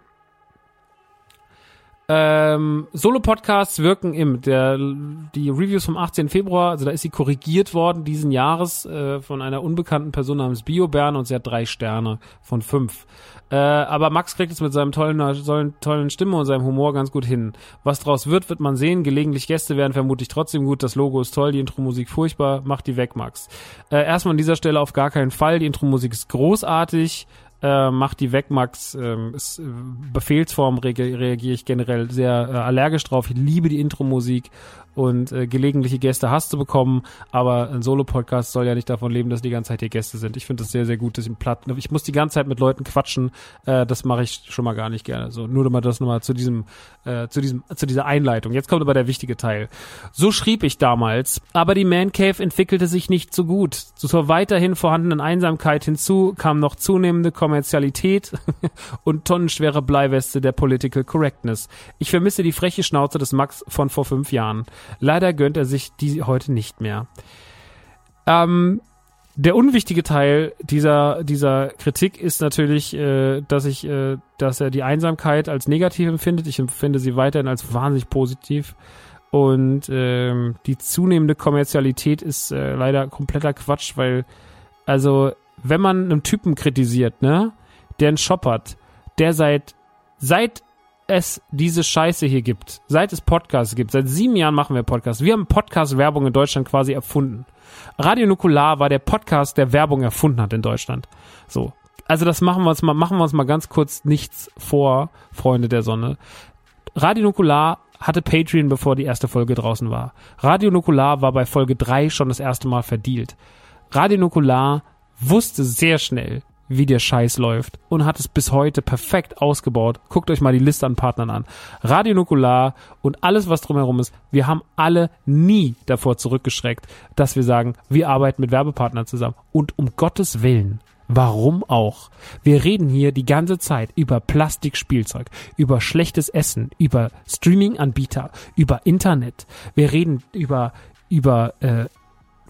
ähm, Solo-Podcasts wirken im, der, die Reviews vom achtzehnten Februar, also da ist sie korrigiert worden diesen Jahres äh, von einer unbekannten Person namens BioBern und sie hat drei Sterne von fünf. Äh, aber Max kriegt es mit seinem tollen, tollen Stimme und seinem Humor ganz gut hin. Was draus wird, wird man sehen. Gelegentlich Gäste werden vermutlich trotzdem gut. Das Logo ist toll, die Intro-Musik furchtbar. Mach die weg, Max. Äh, erstmal an dieser Stelle auf gar keinen Fall. Die Intro-Musik ist großartig. Äh, macht die weg, Max. Ähm, ist, äh, Befehlsform re- reagiere ich generell sehr äh, allergisch drauf. Ich liebe die Intro-Musik und äh, gelegentliche Gäste hast du bekommen, aber ein Solo-Podcast soll ja nicht davon leben, dass die ganze Zeit hier Gäste sind. Ich finde das sehr, sehr gut, dass ich platt, ich muss die ganze Zeit mit Leuten quatschen, äh, das mache ich schon mal gar nicht gerne. So, nur mal das nochmal zu diesem, äh, zu diesem, zu dieser Einleitung. Jetzt kommt aber der wichtige Teil. So schrieb ich damals, aber die Man Cave entwickelte sich nicht so gut. Zur weiterhin vorhandenen Einsamkeit hinzu kam noch zunehmende Kommerzialität und tonnenschwere Bleiweste der Political Correctness. Ich vermisse die freche Schnauze des Max von vor fünf Jahren. Leider gönnt er sich die heute nicht mehr. Ähm, der unwichtige Teil dieser dieser Kritik ist natürlich, äh, dass ich, äh, dass er die Einsamkeit als negativ empfindet. Ich empfinde sie weiterhin als wahnsinnig positiv. Und ähm, die zunehmende Kommerzialität ist äh, leider kompletter Quatsch, weil, also, wenn man einen Typen kritisiert, ne, der einen Shop hat, der seit seit es diese Scheiße hier gibt, seit es Podcasts gibt, seit sieben Jahren machen wir Podcasts. Wir haben Podcast-Werbung in Deutschland quasi erfunden. Radio Nukular war der Podcast, der Werbung erfunden hat in Deutschland. So. Also das machen wir uns mal, machen wir uns mal ganz kurz nichts vor, Freunde der Sonne. Radio Nukular hatte Patreon, bevor die erste Folge draußen war. Radio Nukular war bei Folge drei schon das erste Mal verdealt. Radio Nukular wusste sehr schnell, wie der Scheiß läuft und hat es bis heute perfekt ausgebaut. Guckt euch mal die Liste an Partnern an. Radio Nukular und alles, was drumherum ist, wir haben alle nie davor zurückgeschreckt, dass wir sagen, wir arbeiten mit Werbepartnern zusammen. Und um Gottes Willen, warum auch? Wir reden hier die ganze Zeit über Plastikspielzeug, über schlechtes Essen, über Streaming-Anbieter, über Internet. Wir reden über, über, äh,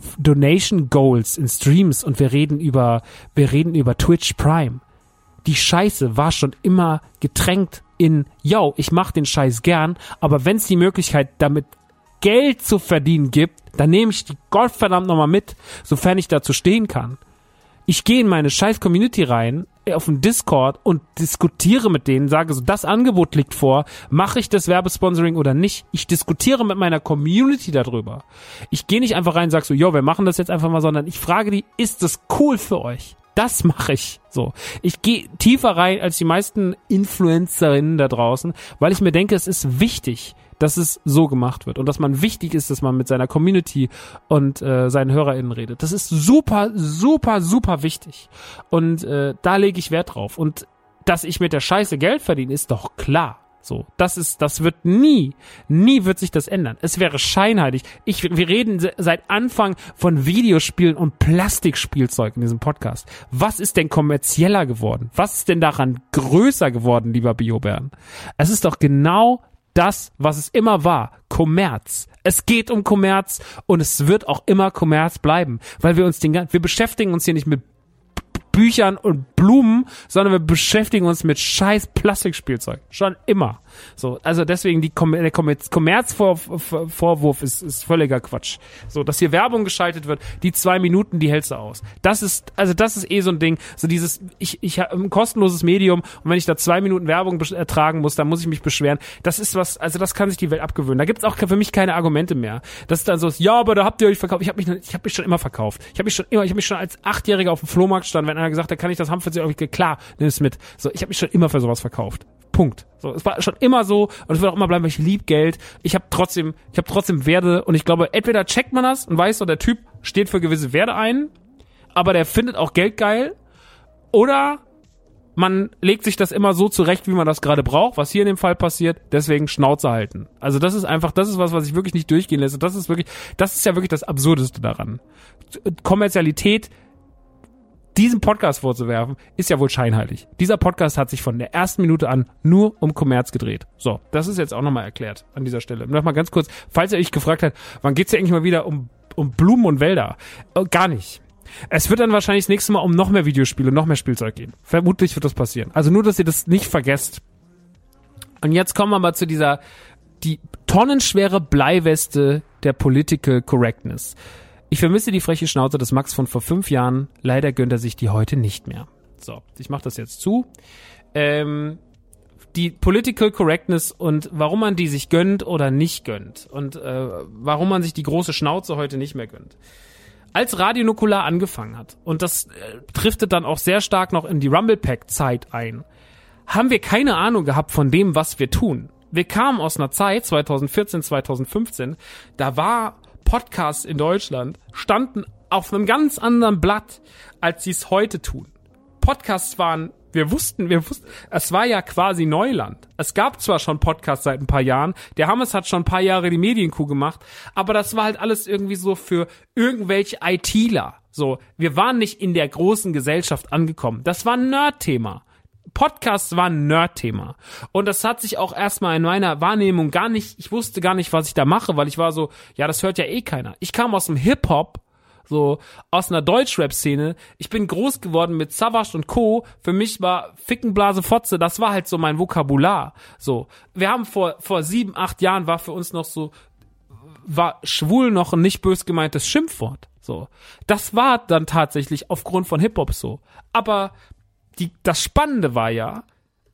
Donation Goals in Streams und wir reden über, wir reden über Twitch Prime. Die Scheiße war schon immer getränkt in, yo, ich mach den Scheiß gern, aber wenn es die Möglichkeit damit Geld zu verdienen gibt, dann nehme ich die Gottverdammt nochmal mit, sofern ich dazu stehen kann. Ich gehe in meine scheiß Community rein, auf den Discord und diskutiere mit denen, sage so, das Angebot liegt vor, mache ich das Werbesponsoring oder nicht? Ich diskutiere mit meiner Community darüber. Ich gehe nicht einfach rein und sage so, jo, wir machen das jetzt einfach mal, sondern ich frage die, ist das cool für euch? Das mache ich so. Ich gehe tiefer rein als die meisten Influencerinnen da draußen, weil ich mir denke, es ist wichtig, dass es so gemacht wird und dass man wichtig ist, dass man mit seiner Community und äh, seinen HörerInnen redet. Das ist super, super, super wichtig. Und äh, da lege ich Wert drauf. Und dass ich mit der Scheiße Geld verdiene, ist doch klar. So, das ist, das wird nie, nie wird sich das ändern. Es wäre scheinheilig. Ich, wir reden se- seit Anfang von Videospielen und Plastikspielzeug in diesem Podcast. Was ist denn kommerzieller geworden? Was ist denn daran größer geworden, lieber Biobären? Es ist doch genau das, was es immer war, Kommerz. Es geht um Kommerz und es wird auch immer Kommerz bleiben, weil wir uns den ganzen, wir beschäftigen uns hier nicht mit Büchern und Blumen, sondern wir beschäftigen uns mit scheiß Plastikspielzeug. Schon immer. So, also deswegen die Kom- der Kommerzvorwurf ist, ist völliger Quatsch. So, dass hier Werbung geschaltet wird, die zwei Minuten, die hältst du aus. Das ist, also das ist eh so ein Ding. So dieses, ich, ich habe ein kostenloses Medium und wenn ich da zwei Minuten Werbung besch- ertragen muss, dann muss ich mich beschweren. Das ist was, also das kann sich die Welt abgewöhnen. Da gibt's auch für mich keine Argumente mehr. Das ist dann so, ja, aber da habt ihr euch verkauft. Ich habe mich, ich habe mich schon immer verkauft. Ich habe mich schon immer, ich habe mich schon als Achtjähriger auf dem Flohmarkt stand, wenn einer gesagt hat, kann ich das haben für sie, klar, nimm es mit. So, ich habe mich schon immer für sowas verkauft. Punkt. So, es war schon immer so und es wird auch immer bleiben, weil ich lieb Geld. Ich habe trotzdem, ich habe trotzdem Werte und ich glaube, entweder checkt man das und weiß so, der Typ steht für gewisse Werte ein, aber der findet auch Geld geil, oder man legt sich das immer so zurecht, wie man das gerade braucht, was hier in dem Fall passiert, deswegen Schnauze halten. Also das ist einfach, das ist was, was ich wirklich nicht durchgehen lässt. Das ist wirklich, das ist ja wirklich das Absurdeste daran. Kommerzialität diesem Podcast vorzuwerfen, ist ja wohl scheinheilig. Dieser Podcast hat sich von der ersten Minute an nur um Kommerz gedreht. So, das ist jetzt auch nochmal erklärt an dieser Stelle. Nochmal ganz kurz, falls ihr euch gefragt habt, wann geht's ja eigentlich mal wieder um, um Blumen und Wälder? Oh, gar nicht. Es wird dann wahrscheinlich das nächste Mal um noch mehr Videospiele und noch mehr Spielzeug gehen. Vermutlich wird das passieren. Also nur, dass ihr das nicht vergesst. Und jetzt kommen wir mal zu dieser, die tonnenschwere Bleiweste der Political Correctness. Ich vermisse die freche Schnauze des Max von vor fünf Jahren. Leider gönnt er sich die heute nicht mehr. So, ich mache das jetzt zu. Ähm, die Political Correctness und warum man die sich gönnt oder nicht gönnt. Und äh, warum man sich die große Schnauze heute nicht mehr gönnt. Als Radio Nukular angefangen hat, und das äh, driftet dann auch sehr stark noch in die Rumble-Pack-Zeit ein, haben wir keine Ahnung gehabt von dem, was wir tun. Wir kamen aus einer Zeit, zwanzig vierzehn, zwanzig fünfzehn, da war Podcasts in Deutschland standen auf einem ganz anderen Blatt, als sie es heute tun. Podcasts waren, wir wussten, wir wussten, es war ja quasi Neuland. Es gab zwar schon Podcasts seit ein paar Jahren, der Hammes hat schon ein paar Jahre die Medienkuh gemacht, aber das war halt alles irgendwie so für irgendwelche ITler. So, wir waren nicht in der großen Gesellschaft angekommen. Das war ein Nerd-Thema. Podcasts war ein Nerd-Thema. Und das hat sich auch erstmal in meiner Wahrnehmung gar nicht, ich wusste gar nicht, was ich da mache, weil ich war so, ja, das hört ja eh keiner. Ich kam aus dem Hip-Hop, so aus einer Deutschrap-Szene. Ich bin groß geworden mit Savage und Co. Für mich war Ficken, Blase, Fotze, das war halt so mein Vokabular. So, wir haben vor vor sieben, acht Jahren war für uns noch so, war schwul noch ein nicht bös gemeintes Schimpfwort. So, das war dann tatsächlich aufgrund von Hip-Hop so. Aber Die, das Spannende war ja,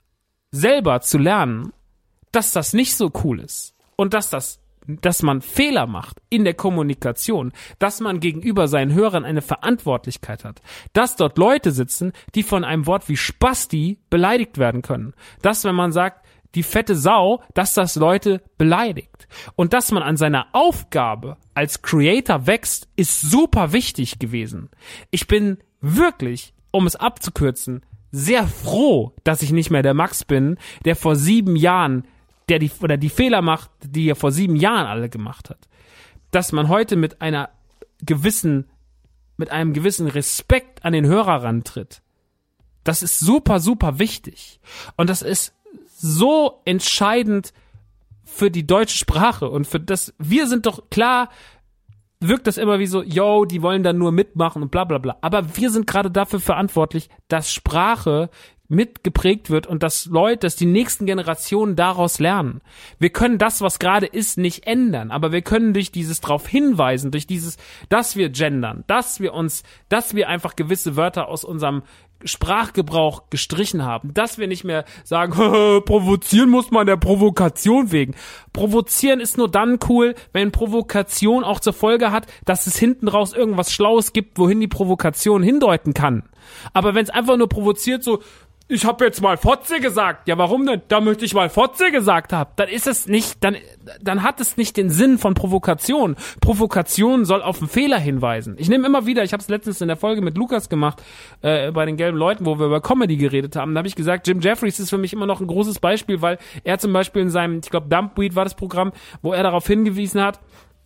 selber zu lernen, dass das nicht so cool ist und dass das, dass man Fehler macht in der Kommunikation, dass man gegenüber seinen Hörern eine Verantwortlichkeit hat, dass dort Leute sitzen, die von einem Wort wie Spasti beleidigt werden können, dass wenn man sagt, die fette Sau, dass das Leute beleidigt und dass man an seiner Aufgabe als Creator wächst, ist super wichtig gewesen. Ich bin wirklich, um es abzukürzen, sehr froh, dass ich nicht mehr der Max bin, der vor sieben Jahren, der die, oder die Fehler macht, die er vor sieben Jahren alle gemacht hat. Dass man heute mit einer gewissen, mit einem gewissen Respekt an den Hörer rantritt. Das ist super, super wichtig. Und das ist so entscheidend für die deutsche Sprache und für das, wir sind doch klar, wirkt das immer wie so, yo, die wollen dann nur mitmachen und bla bla bla. Aber wir sind gerade dafür verantwortlich, dass Sprache mitgeprägt wird und dass Leute, dass die nächsten Generationen daraus lernen. Wir können das, was gerade ist, nicht ändern, aber wir können durch dieses drauf hinweisen, durch dieses, dass wir gendern, dass wir uns, dass wir einfach gewisse Wörter aus unserem Sprachgebrauch gestrichen haben, dass wir nicht mehr sagen, provozieren muss man der Provokation wegen. Provozieren ist nur dann cool, wenn Provokation auch zur Folge hat, dass es hinten raus irgendwas Schlaues gibt, wohin die Provokation hindeuten kann. Aber wenn es einfach nur provoziert, so, ich habe jetzt mal Fotze gesagt. Ja, warum denn? Da möchte ich mal Fotze gesagt haben. Dann ist es nicht, dann, dann hat es nicht den Sinn von Provokation. Provokation soll auf einen Fehler hinweisen. Ich nehme immer wieder, ich habe es letztens in der Folge mit Lukas gemacht, äh, bei den gelben Leuten, wo wir über Comedy geredet haben, da habe ich gesagt, Jim Jeffries ist für mich immer noch ein großes Beispiel, weil er zum Beispiel in seinem, ich glaube, Dumpweed war das Programm, wo er darauf hingewiesen hat,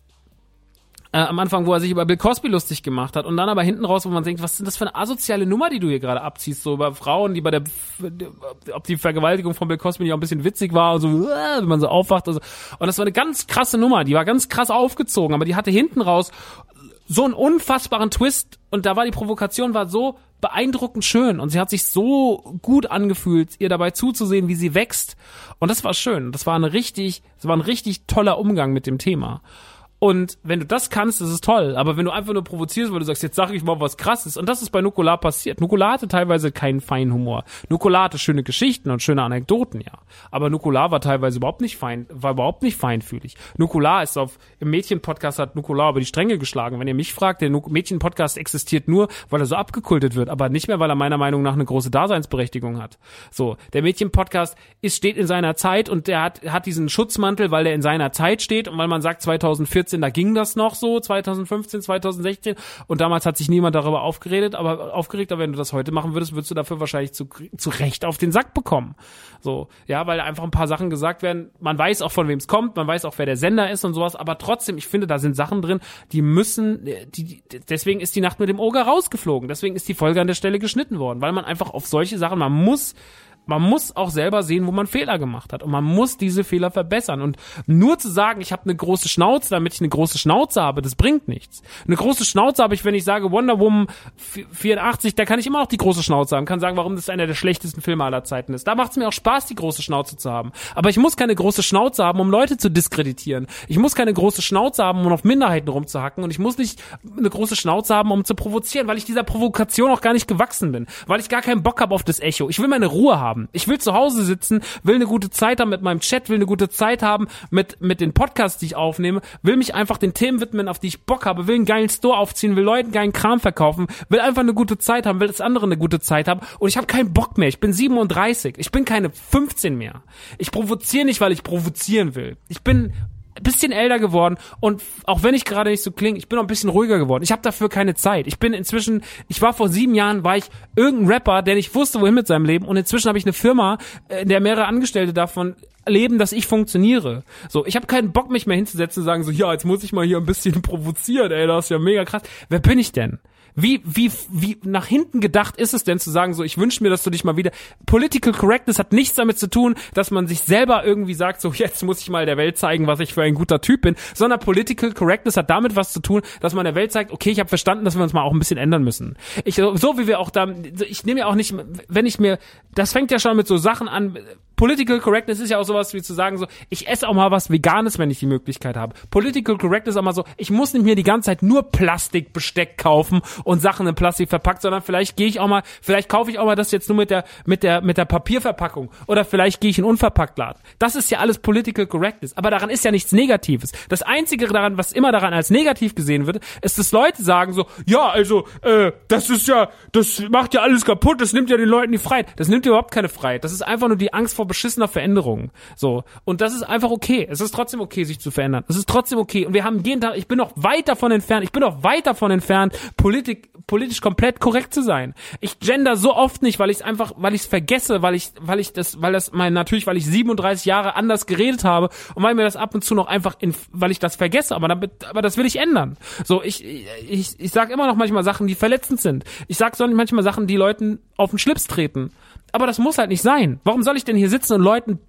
Äh, am Anfang, wo er sich über Bill Cosby lustig gemacht hat und dann aber hinten raus, wo man denkt, was ist das für eine asoziale Nummer, die du hier gerade abziehst, so über Frauen, die bei der, ob die Vergewaltigung von Bill Cosby nicht auch ein bisschen witzig war und so, wenn man so aufwacht und so. Und das war eine ganz krasse Nummer, die war ganz krass aufgezogen, aber die hatte hinten raus so einen unfassbaren Twist und da war die Provokation war so beeindruckend schön und sie hat sich so gut angefühlt, ihr dabei zuzusehen, wie sie wächst und das war schön. Das war eine richtig, das war ein richtig toller Umgang mit dem Thema. Und wenn du das kannst, das ist toll. Aber wenn du einfach nur provozierst, weil du sagst, jetzt sag ich mal was Krasses. Und das ist bei Nukular passiert. Nukular hatte teilweise keinen feinen Humor. Nukular hatte schöne Geschichten und schöne Anekdoten, ja. Aber Nukular war teilweise überhaupt nicht fein, war überhaupt nicht feinfühlig. Nukular ist auf, im Mädchen-Podcast hat Nukular über die Stränge geschlagen. Wenn ihr mich fragt, der Mädchen-Podcast existiert nur, weil er so abgekultet wird. Aber nicht mehr, weil er meiner Meinung nach eine große Daseinsberechtigung hat. So. Der Mädchen-Podcast ist, steht in seiner Zeit und der hat, hat diesen Schutzmantel, weil er in seiner Zeit steht und weil man sagt, zweitausendvierzehn da ging das noch so, zweitausendfünfzehn, zweitausendsechzehn und damals hat sich niemand darüber aufgeregt, aber aufgeregt, aber wenn du das heute machen würdest, würdest du dafür wahrscheinlich zu, zu Recht auf den Sack bekommen. So, ja, weil einfach ein paar Sachen gesagt werden, man weiß auch, von wem es kommt, man weiß auch, wer der Sender ist und sowas, aber trotzdem, ich finde, da sind Sachen drin, die müssen, die, die deswegen ist die Nacht mit dem Oger rausgeflogen, deswegen ist die Folge an der Stelle geschnitten worden, weil man einfach auf solche Sachen, man muss Man muss auch selber sehen, wo man Fehler gemacht hat. Und man muss diese Fehler verbessern. Und nur zu sagen, ich habe eine große Schnauze, damit ich eine große Schnauze habe, das bringt nichts. Eine große Schnauze habe ich, wenn ich sage Wonder Woman vierundachtzig, da kann ich immer noch die große Schnauze haben. Kann sagen, warum das einer der schlechtesten Filme aller Zeiten ist. Da macht es mir auch Spaß, die große Schnauze zu haben. Aber ich muss keine große Schnauze haben, um Leute zu diskreditieren. Ich muss keine große Schnauze haben, um auf Minderheiten rumzuhacken. Und ich muss nicht eine große Schnauze haben, um zu provozieren, weil ich dieser Provokation auch gar nicht gewachsen bin. Weil ich gar keinen Bock habe auf das Echo. Ich will meine Ruhe haben. Ich will zu Hause sitzen, will eine gute Zeit haben mit meinem Chat, will eine gute Zeit haben mit mit den Podcasts, die ich aufnehme, will mich einfach den Themen widmen, auf die ich Bock habe, will einen geilen Store aufziehen, will Leuten geilen Kram verkaufen, will einfach eine gute Zeit haben, will das andere eine gute Zeit haben und ich habe keinen Bock mehr. Ich bin siebenunddreißig. Ich bin keine fünfzehn mehr. Ich provoziere nicht, weil ich provozieren will. Ich bin ein bisschen älter geworden und auch wenn ich gerade nicht so klinge, ich bin noch ein bisschen ruhiger geworden. Ich habe dafür keine Zeit. Ich bin inzwischen, ich war vor sieben Jahren, war ich irgendein Rapper, der nicht wusste, wohin mit seinem Leben und inzwischen habe ich eine Firma, in der mehrere Angestellte davon leben, dass ich funktioniere. So, ich habe keinen Bock, mich mehr hinzusetzen und sagen so, ja, jetzt muss ich mal hier ein bisschen provozieren, ey, das ist ja mega krass. Wer bin ich denn? Wie, wie, wie nach hinten gedacht ist es denn zu sagen, so, ich wünsche mir, dass du dich mal wieder, Political Correctness hat nichts damit zu tun, dass man sich selber irgendwie sagt, so, jetzt muss ich mal der Welt zeigen, was ich für ein guter Typ bin, sondern Political Correctness hat damit was zu tun, dass man der Welt zeigt, okay, ich habe verstanden, dass wir uns mal auch ein bisschen ändern müssen. Ich, so wie wir auch da, ich nehme ja auch nicht, wenn ich mir, das fängt ja schon mit so Sachen an, Political Correctness ist ja auch sowas wie zu sagen so, ich esse auch mal was Veganes, wenn ich die Möglichkeit habe. Political Correctness ist auch mal so, ich muss nicht mir die ganze Zeit nur Plastikbesteck kaufen und Sachen in Plastik verpackt, sondern vielleicht gehe ich auch mal, vielleicht kaufe ich auch mal das jetzt nur mit der mit der mit der Papierverpackung oder vielleicht gehe ich in Unverpacktladen. Das ist ja alles Political Correctness, aber daran ist ja nichts Negatives. Das Einzige daran, was immer daran als negativ gesehen wird, ist, dass Leute sagen so, ja, also äh, das ist ja, das macht ja alles kaputt, das nimmt ja den Leuten die Freiheit. Das nimmt überhaupt keine Freiheit. Das ist einfach nur die Angst vor beschissener Veränderung. So. Und das ist einfach okay. Es ist trotzdem okay, sich zu verändern. Es ist trotzdem okay. Und wir haben jeden Tag, ich bin noch weit davon entfernt, ich bin noch weit davon entfernt, Politik, politisch komplett korrekt zu sein. Ich gender so oft nicht, weil ich es einfach, weil ich es vergesse, weil ich, weil ich das, weil das mein, natürlich, weil ich siebenunddreißig Jahre anders geredet habe und weil mir das ab und zu noch einfach, in, weil ich das vergesse, aber damit, aber das will ich ändern. So, ich, ich, ich sag immer noch manchmal Sachen, die verletzend sind. Ich sag so manchmal Sachen, die Leuten auf den Schlips treten. Aber das muss halt nicht sein. Warum soll ich denn hier sitzen und Leuten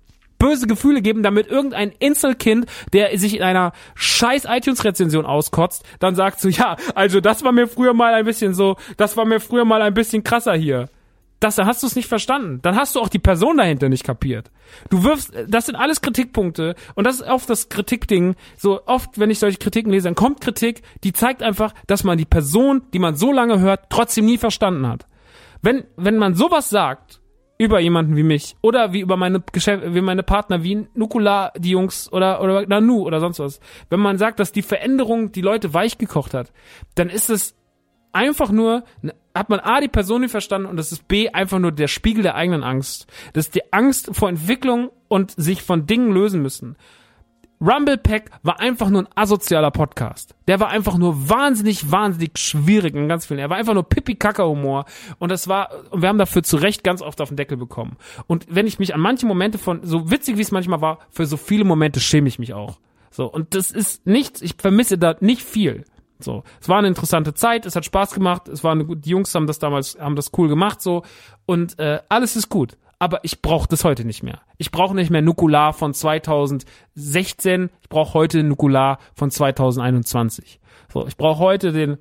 böse Gefühle geben, damit irgendein Inselkind, der sich in einer scheiß iTunes-Rezension auskotzt, dann sagt so, ja, also das war mir früher mal ein bisschen so, das war mir früher mal ein bisschen krasser hier. Das, da hast du es nicht verstanden. Dann hast du auch die Person dahinter nicht kapiert. Du wirfst, das sind alles Kritikpunkte und das ist oft das Kritikding. So oft, wenn ich solche Kritiken lese, dann kommt Kritik, die zeigt einfach, dass man die Person, die man so lange hört, trotzdem nie verstanden hat. Wenn, wenn man sowas sagt über jemanden wie mich oder wie über meine Geschäft, wie meine Partner, wie Nukular, die Jungs oder, oder Nanu oder sonst was, wenn man sagt, dass die Veränderung die Leute weichgekocht hat, dann ist es einfach nur, hat man A, die Person nicht verstanden und das ist B, einfach nur der Spiegel der eigenen Angst. Das ist die Angst vor Entwicklung und sich von Dingen lösen müssen. Rumblepack war einfach nur ein asozialer Podcast. Der war einfach nur wahnsinnig, wahnsinnig schwierig in ganz vielen. Er war einfach nur Pipi-Kaka-Humor und das war, und wir haben dafür zu Recht ganz oft auf den Deckel bekommen. Und wenn ich mich an manche Momente von, so witzig wie es manchmal war, für so viele Momente schäme ich mich auch. So, und das ist nichts, ich vermisse da nicht viel. So, es war eine interessante Zeit, es hat Spaß gemacht, es war eine, die Jungs haben das damals, haben das cool gemacht, so, und äh, alles ist gut. Aber ich brauche das heute nicht mehr. Ich brauche nicht mehr Nukular von zweitausendsechzehn, ich brauche heute Nukular von zweitausendeinundzwanzig. So, ich brauche heute den,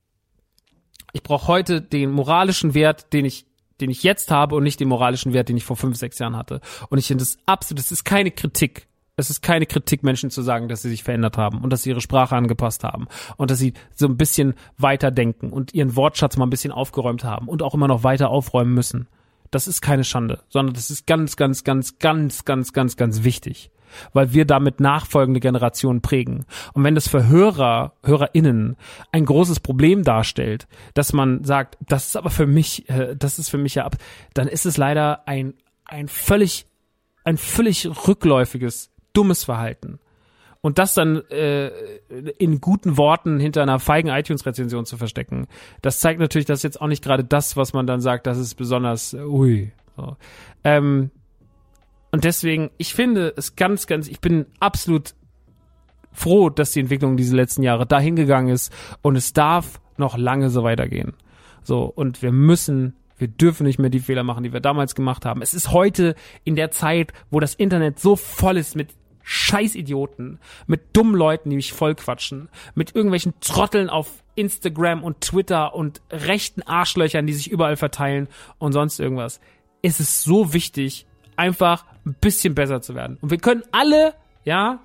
ich brauche heute den moralischen Wert, den ich, den ich jetzt habe und nicht den moralischen Wert, den ich vor fünf, sechs Jahren hatte. Und ich finde das absolut, das ist keine Kritik. Es ist keine Kritik, Menschen zu sagen, dass sie sich verändert haben und dass sie ihre Sprache angepasst haben und dass sie so ein bisschen weiter denken und ihren Wortschatz mal ein bisschen aufgeräumt haben und auch immer noch weiter aufräumen müssen. Das ist keine Schande, sondern das ist ganz, ganz, ganz, ganz, ganz, ganz, ganz wichtig, weil wir damit nachfolgende Generationen prägen. Und wenn das für Hörer, HörerInnen ein großes Problem darstellt, dass man sagt, das ist aber für mich, das ist für mich ja ab, dann ist es leider ein, ein völlig, ein völlig rückläufiges, dummes Verhalten. Und das dann äh, in guten Worten hinter einer feigen iTunes-Rezension zu verstecken, das zeigt natürlich, dass jetzt auch nicht gerade das, was man dann sagt, das ist besonders, ui. So. Ähm, und deswegen, ich finde es ganz, ganz, ich bin absolut froh, dass die Entwicklung diese letzten Jahre dahin gegangen ist und es darf noch lange so weitergehen. So, und wir müssen Wir dürfen nicht mehr die Fehler machen, die wir damals gemacht haben. Es ist heute in der Zeit, wo das Internet so voll ist mit Scheißidioten, mit dummen Leuten, die mich vollquatschen, mit irgendwelchen Trotteln auf Instagram und Twitter und rechten Arschlöchern, die sich überall verteilen und sonst irgendwas. Es ist so wichtig, einfach ein bisschen besser zu werden. Und wir können alle, ja,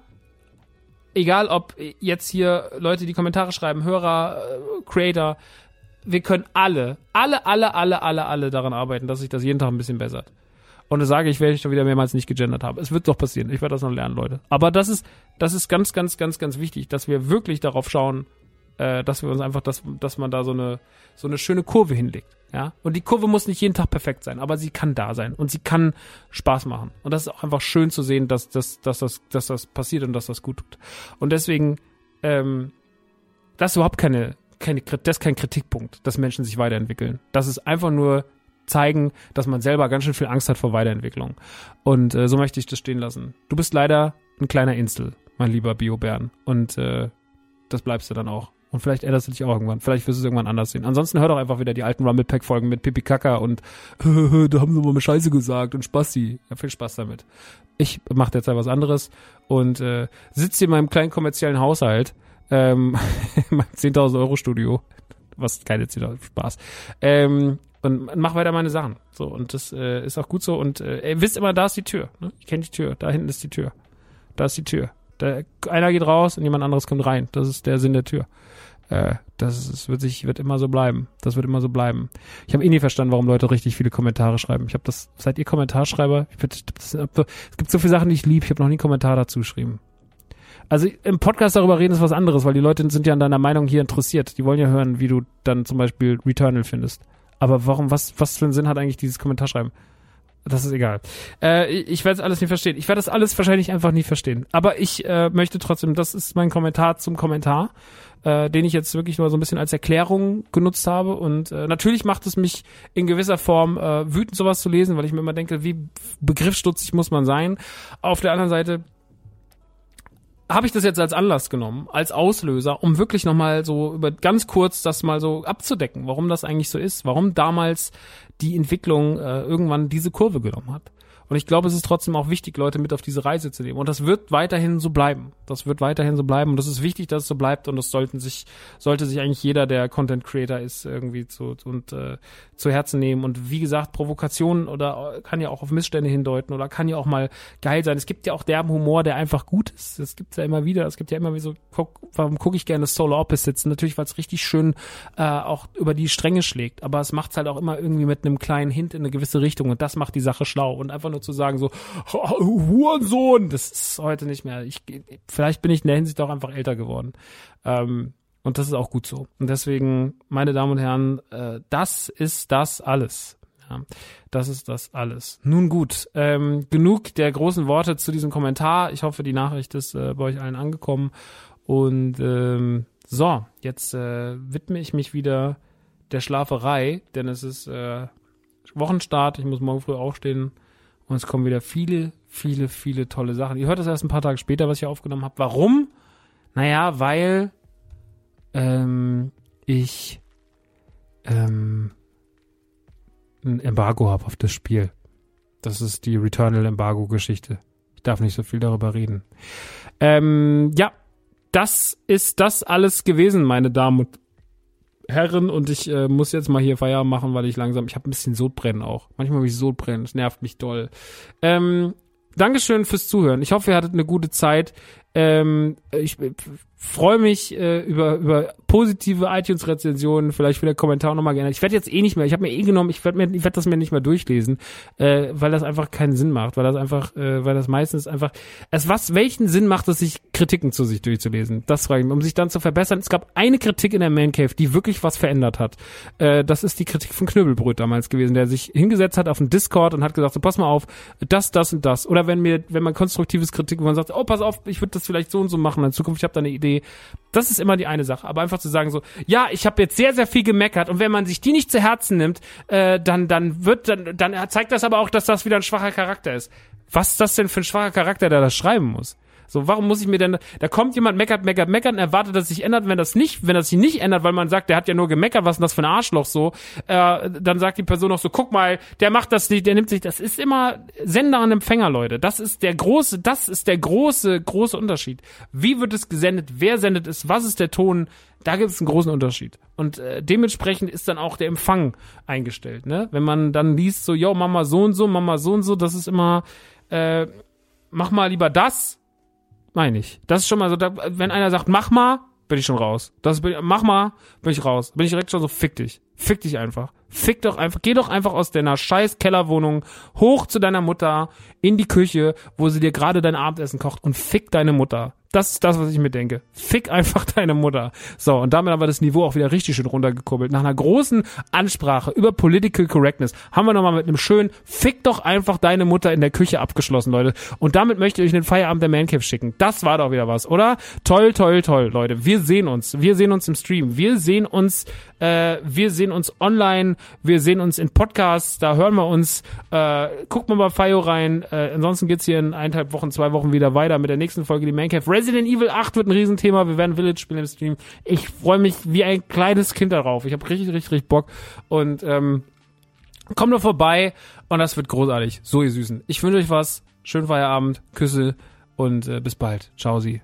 egal ob jetzt hier Leute, die Kommentare schreiben, Hörer, Creator, wir können alle, alle, alle, alle, alle, alle daran arbeiten, dass sich das jeden Tag ein bisschen bessert. Und das sage ich, wenn ich schon wieder mehrmals nicht gegendert habe. Es wird doch passieren. Ich werde das noch lernen, Leute. Aber das ist, das ist ganz, ganz, ganz, ganz wichtig, dass wir wirklich darauf schauen, äh, dass wir uns einfach, dass, dass man da so eine, so eine schöne Kurve hinlegt. Ja? Und die Kurve muss nicht jeden Tag perfekt sein, aber sie kann da sein und sie kann Spaß machen. Und das ist auch einfach schön zu sehen, dass, dass, dass, das, dass das passiert und dass das gut tut. Und deswegen, ähm, das ist überhaupt keine, keine, das ist kein Kritikpunkt, dass Menschen sich weiterentwickeln. Das ist einfach nur zeigen, dass man selber ganz schön viel Angst hat vor Weiterentwicklung. Und äh, so möchte ich das stehen lassen. Du bist leider ein kleiner Insel, mein lieber Bio-Bären. Und äh, das bleibst du dann auch. Und vielleicht änderst du dich auch irgendwann. Vielleicht wirst du es irgendwann anders sehen. Ansonsten hör doch einfach wieder die alten Rumblepack-Folgen mit Pipi Kaka und äh, da haben sie mal Scheiße gesagt und Spasti. Ja, viel Spaß damit. Ich mache derzeit was anderes und äh, sitze in meinem kleinen kommerziellen Haushalt, ähm, in meinem zehntausend Euro Studio, was keine zehntausend, Spaß, ähm, und mach weiter meine Sachen. So, und das äh, ist auch gut so. Und äh, ihr wisst immer, da ist die Tür. Ne? Ich kenne die Tür. Da hinten ist die Tür. Da ist die Tür. Da, einer geht raus und jemand anderes kommt rein. Das ist der Sinn der Tür. Äh, das ist, wird sich, wird immer so bleiben. Das wird immer so bleiben. Ich habe eh nie verstanden, warum Leute richtig viele Kommentare schreiben. Ich habe das, seid ihr Kommentarschreiber? Ich find, das, es gibt so viele Sachen, die ich liebe. Ich habe noch nie einen Kommentar dazu geschrieben. Also im Podcast darüber reden ist was anderes, weil die Leute sind ja an deiner Meinung hier interessiert. Die wollen ja hören, wie du dann zum Beispiel Returnal findest. Aber warum, was, was für einen Sinn hat eigentlich dieses Kommentarschreiben? Das ist egal. Äh, ich werde es alles nicht verstehen. Ich werde das alles wahrscheinlich einfach nie verstehen. Aber ich äh, möchte trotzdem, das ist mein Kommentar zum Kommentar, äh, den ich jetzt wirklich nur so ein bisschen als Erklärung genutzt habe. Und äh, natürlich macht es mich in gewisser Form äh, wütend, sowas zu lesen, weil ich mir immer denke, wie begriffsstutzig muss man sein. Auf der anderen Seite habe ich das jetzt als Anlass genommen, als Auslöser, um wirklich nochmal so über ganz kurz das mal so abzudecken, warum das eigentlich so ist, warum damals die Entwicklung äh, irgendwann diese Kurve genommen hat. Und ich glaube, es ist trotzdem auch wichtig, Leute mit auf diese Reise zu nehmen. Und das wird weiterhin so bleiben. Das wird weiterhin so bleiben. Und das ist wichtig, dass es so bleibt. Und das sollten sich, sollte sich eigentlich jeder, der Content Creator ist, irgendwie zu, und, äh, zu Herzen nehmen. Und wie gesagt, Provokation oder kann ja auch auf Missstände hindeuten oder kann ja auch mal geil sein. Es gibt ja auch derben Humor, der einfach gut ist. Das gibt's ja immer wieder. Es gibt ja immer wie so, guck, warum gucke ich gerne Solar Opposites? Natürlich, weil es richtig schön, äh, auch über die Stränge schlägt. Aber es macht's halt auch immer irgendwie mit einem kleinen Hint in eine gewisse Richtung. Und das macht die Sache schlau. Und einfach nur zu sagen so, Hurensohn, das ist heute nicht mehr. Ich, vielleicht bin ich in der Hinsicht auch einfach älter geworden. Ähm, und das ist auch gut so. Und deswegen, meine Damen und Herren, äh, das ist das alles. Ja, das ist das alles. Nun gut, ähm, genug der großen Worte zu diesem Kommentar. Ich hoffe, die Nachricht ist äh, bei euch allen angekommen. Und ähm, so, jetzt äh, widme ich mich wieder der Schlaferei, denn es ist äh, Wochenstart. Ich muss morgen früh aufstehen. Und es kommen wieder viele, viele, viele tolle Sachen. Ihr hört das erst ein paar Tage später, was ich aufgenommen habe. Warum? Naja, weil ähm, ich ähm, ein Embargo habe auf das Spiel. Das ist die Returnal-Embargo-Geschichte. Ich darf nicht so viel darüber reden. Ähm, ja, das ist das alles gewesen, meine Damen und Herren, und ich äh, muss jetzt mal hier Feierabend machen, weil ich langsam, ich habe ein bisschen Sodbrennen auch. Manchmal habe ich Sodbrennen, das nervt mich doll. Ähm, Dankeschön fürs Zuhören. Ich hoffe, ihr hattet eine gute Zeit. Ähm, ich äh, freue mich äh, über über positive iTunes-Rezensionen, vielleicht wieder Kommentare nochmal gerne. Ich werde jetzt eh nicht mehr, ich habe mir eh genommen, ich werde mir, ich werde das mir nicht mehr durchlesen, äh, weil das einfach keinen Sinn macht, weil das einfach, äh, weil das meistens einfach, es was, welchen Sinn macht es, sich Kritiken zu sich durchzulesen? Das frage ich mich, um sich dann zu verbessern. Es gab eine Kritik in der Man Cave, die wirklich was verändert hat. Äh, das ist die Kritik von Knüppelbröt damals gewesen, der sich hingesetzt hat auf den Discord und hat gesagt, so pass mal auf, das, das und das. Oder wenn mir, wenn man konstruktives Kritik, wo man sagt, oh pass auf, ich würde das vielleicht so und so machen in Zukunft, ich habe da eine Idee. Das ist immer die eine Sache. Aber einfach zu sagen so, ja, ich habe jetzt sehr, sehr viel gemeckert und wenn man sich die nicht zu Herzen nimmt, äh, dann dann wird, dann, dann zeigt das aber auch, dass das wieder ein schwacher Charakter ist. Was ist das denn für ein schwacher Charakter, der das schreiben muss? So, warum muss ich mir denn, da kommt jemand, meckert, meckert, meckert und erwartet, dass es sich ändert, wenn das nicht, wenn das sich nicht ändert, weil man sagt, der hat ja nur gemeckert, was ist denn das für ein Arschloch so, äh, dann sagt die Person noch so, guck mal, der macht das nicht, der nimmt sich, das ist immer Sender und Empfänger, Leute, das ist der große, das ist der große, große Unterschied. Wie wird es gesendet, wer sendet es, was ist der Ton, da gibt es einen großen Unterschied. Und äh, dementsprechend ist dann auch der Empfang eingestellt, ne, wenn man dann liest so, yo, Mama so und so, Mama so und so, das ist immer, äh, mach mal lieber das, meine ich. Das ist schon mal so, da, wenn einer sagt, mach mal, bin ich schon raus. Das bin, mach mal, bin ich raus. Bin ich direkt schon so, fick dich. Fick dich einfach. Fick doch einfach, geh doch einfach aus deiner scheiß Kellerwohnung hoch zu deiner Mutter in die Küche, wo sie dir gerade dein Abendessen kocht und fick deine Mutter. Das ist das, was ich mir denke. Fick einfach deine Mutter. So, und damit haben wir das Niveau auch wieder richtig schön runtergekurbelt. Nach einer großen Ansprache über Political Correctness haben wir nochmal mit einem schönen Fick doch einfach deine Mutter in der Küche abgeschlossen, Leute. Und damit möchte ich euch in den Feierabend der Man Cave schicken. Das war doch wieder was, oder? Toll, toll, toll, Leute. Wir sehen uns. Wir sehen uns im Stream. Wir sehen uns, äh, wir sehen uns online. Wir sehen uns in Podcasts. Da hören wir uns. Äh, guckt mal bei Fayo rein. Äh, ansonsten geht's hier in eineinhalb Wochen, zwei Wochen wieder weiter mit der nächsten Folge, die Man Cave. Resident Evil acht wird ein Riesenthema. Wir werden Village spielen im Stream. Ich freue mich wie ein kleines Kind darauf. Ich habe richtig, richtig, richtig Bock. Und ähm, kommt doch vorbei. Und das wird großartig. So, ihr Süßen. Ich wünsche euch was. Schönen Feierabend. Küsse. Und äh, bis bald. Ciao, Sie.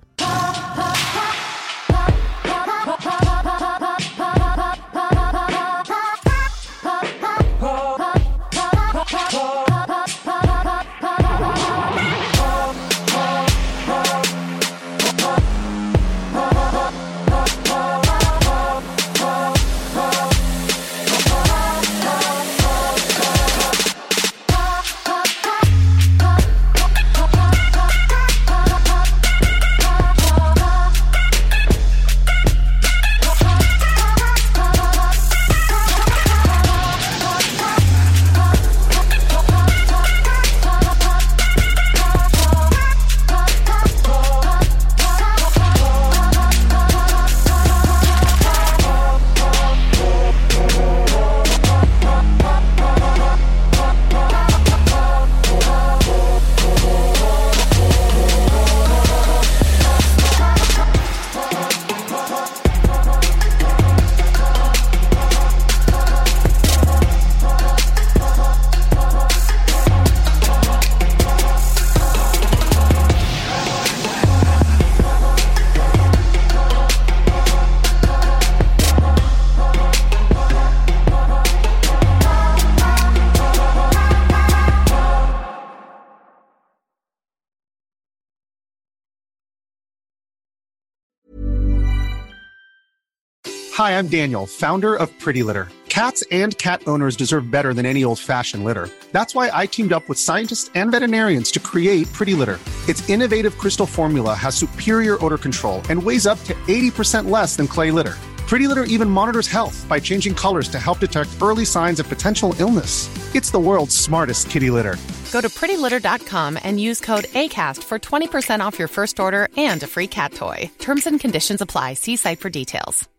Hi, I'm Daniel, founder of Pretty Litter. Cats and cat owners deserve better than any old-fashioned litter. That's why I teamed up with scientists and veterinarians to create Pretty Litter. Its innovative crystal formula has superior odor control and weighs up to eighty percent less than clay litter. Pretty Litter even monitors health by changing colors to help detect early signs of potential illness. It's the world's smartest kitty litter. Go to pretty litter dot com and use code ACAST for twenty percent off your first order and a free cat toy. Terms and conditions apply. See site for details.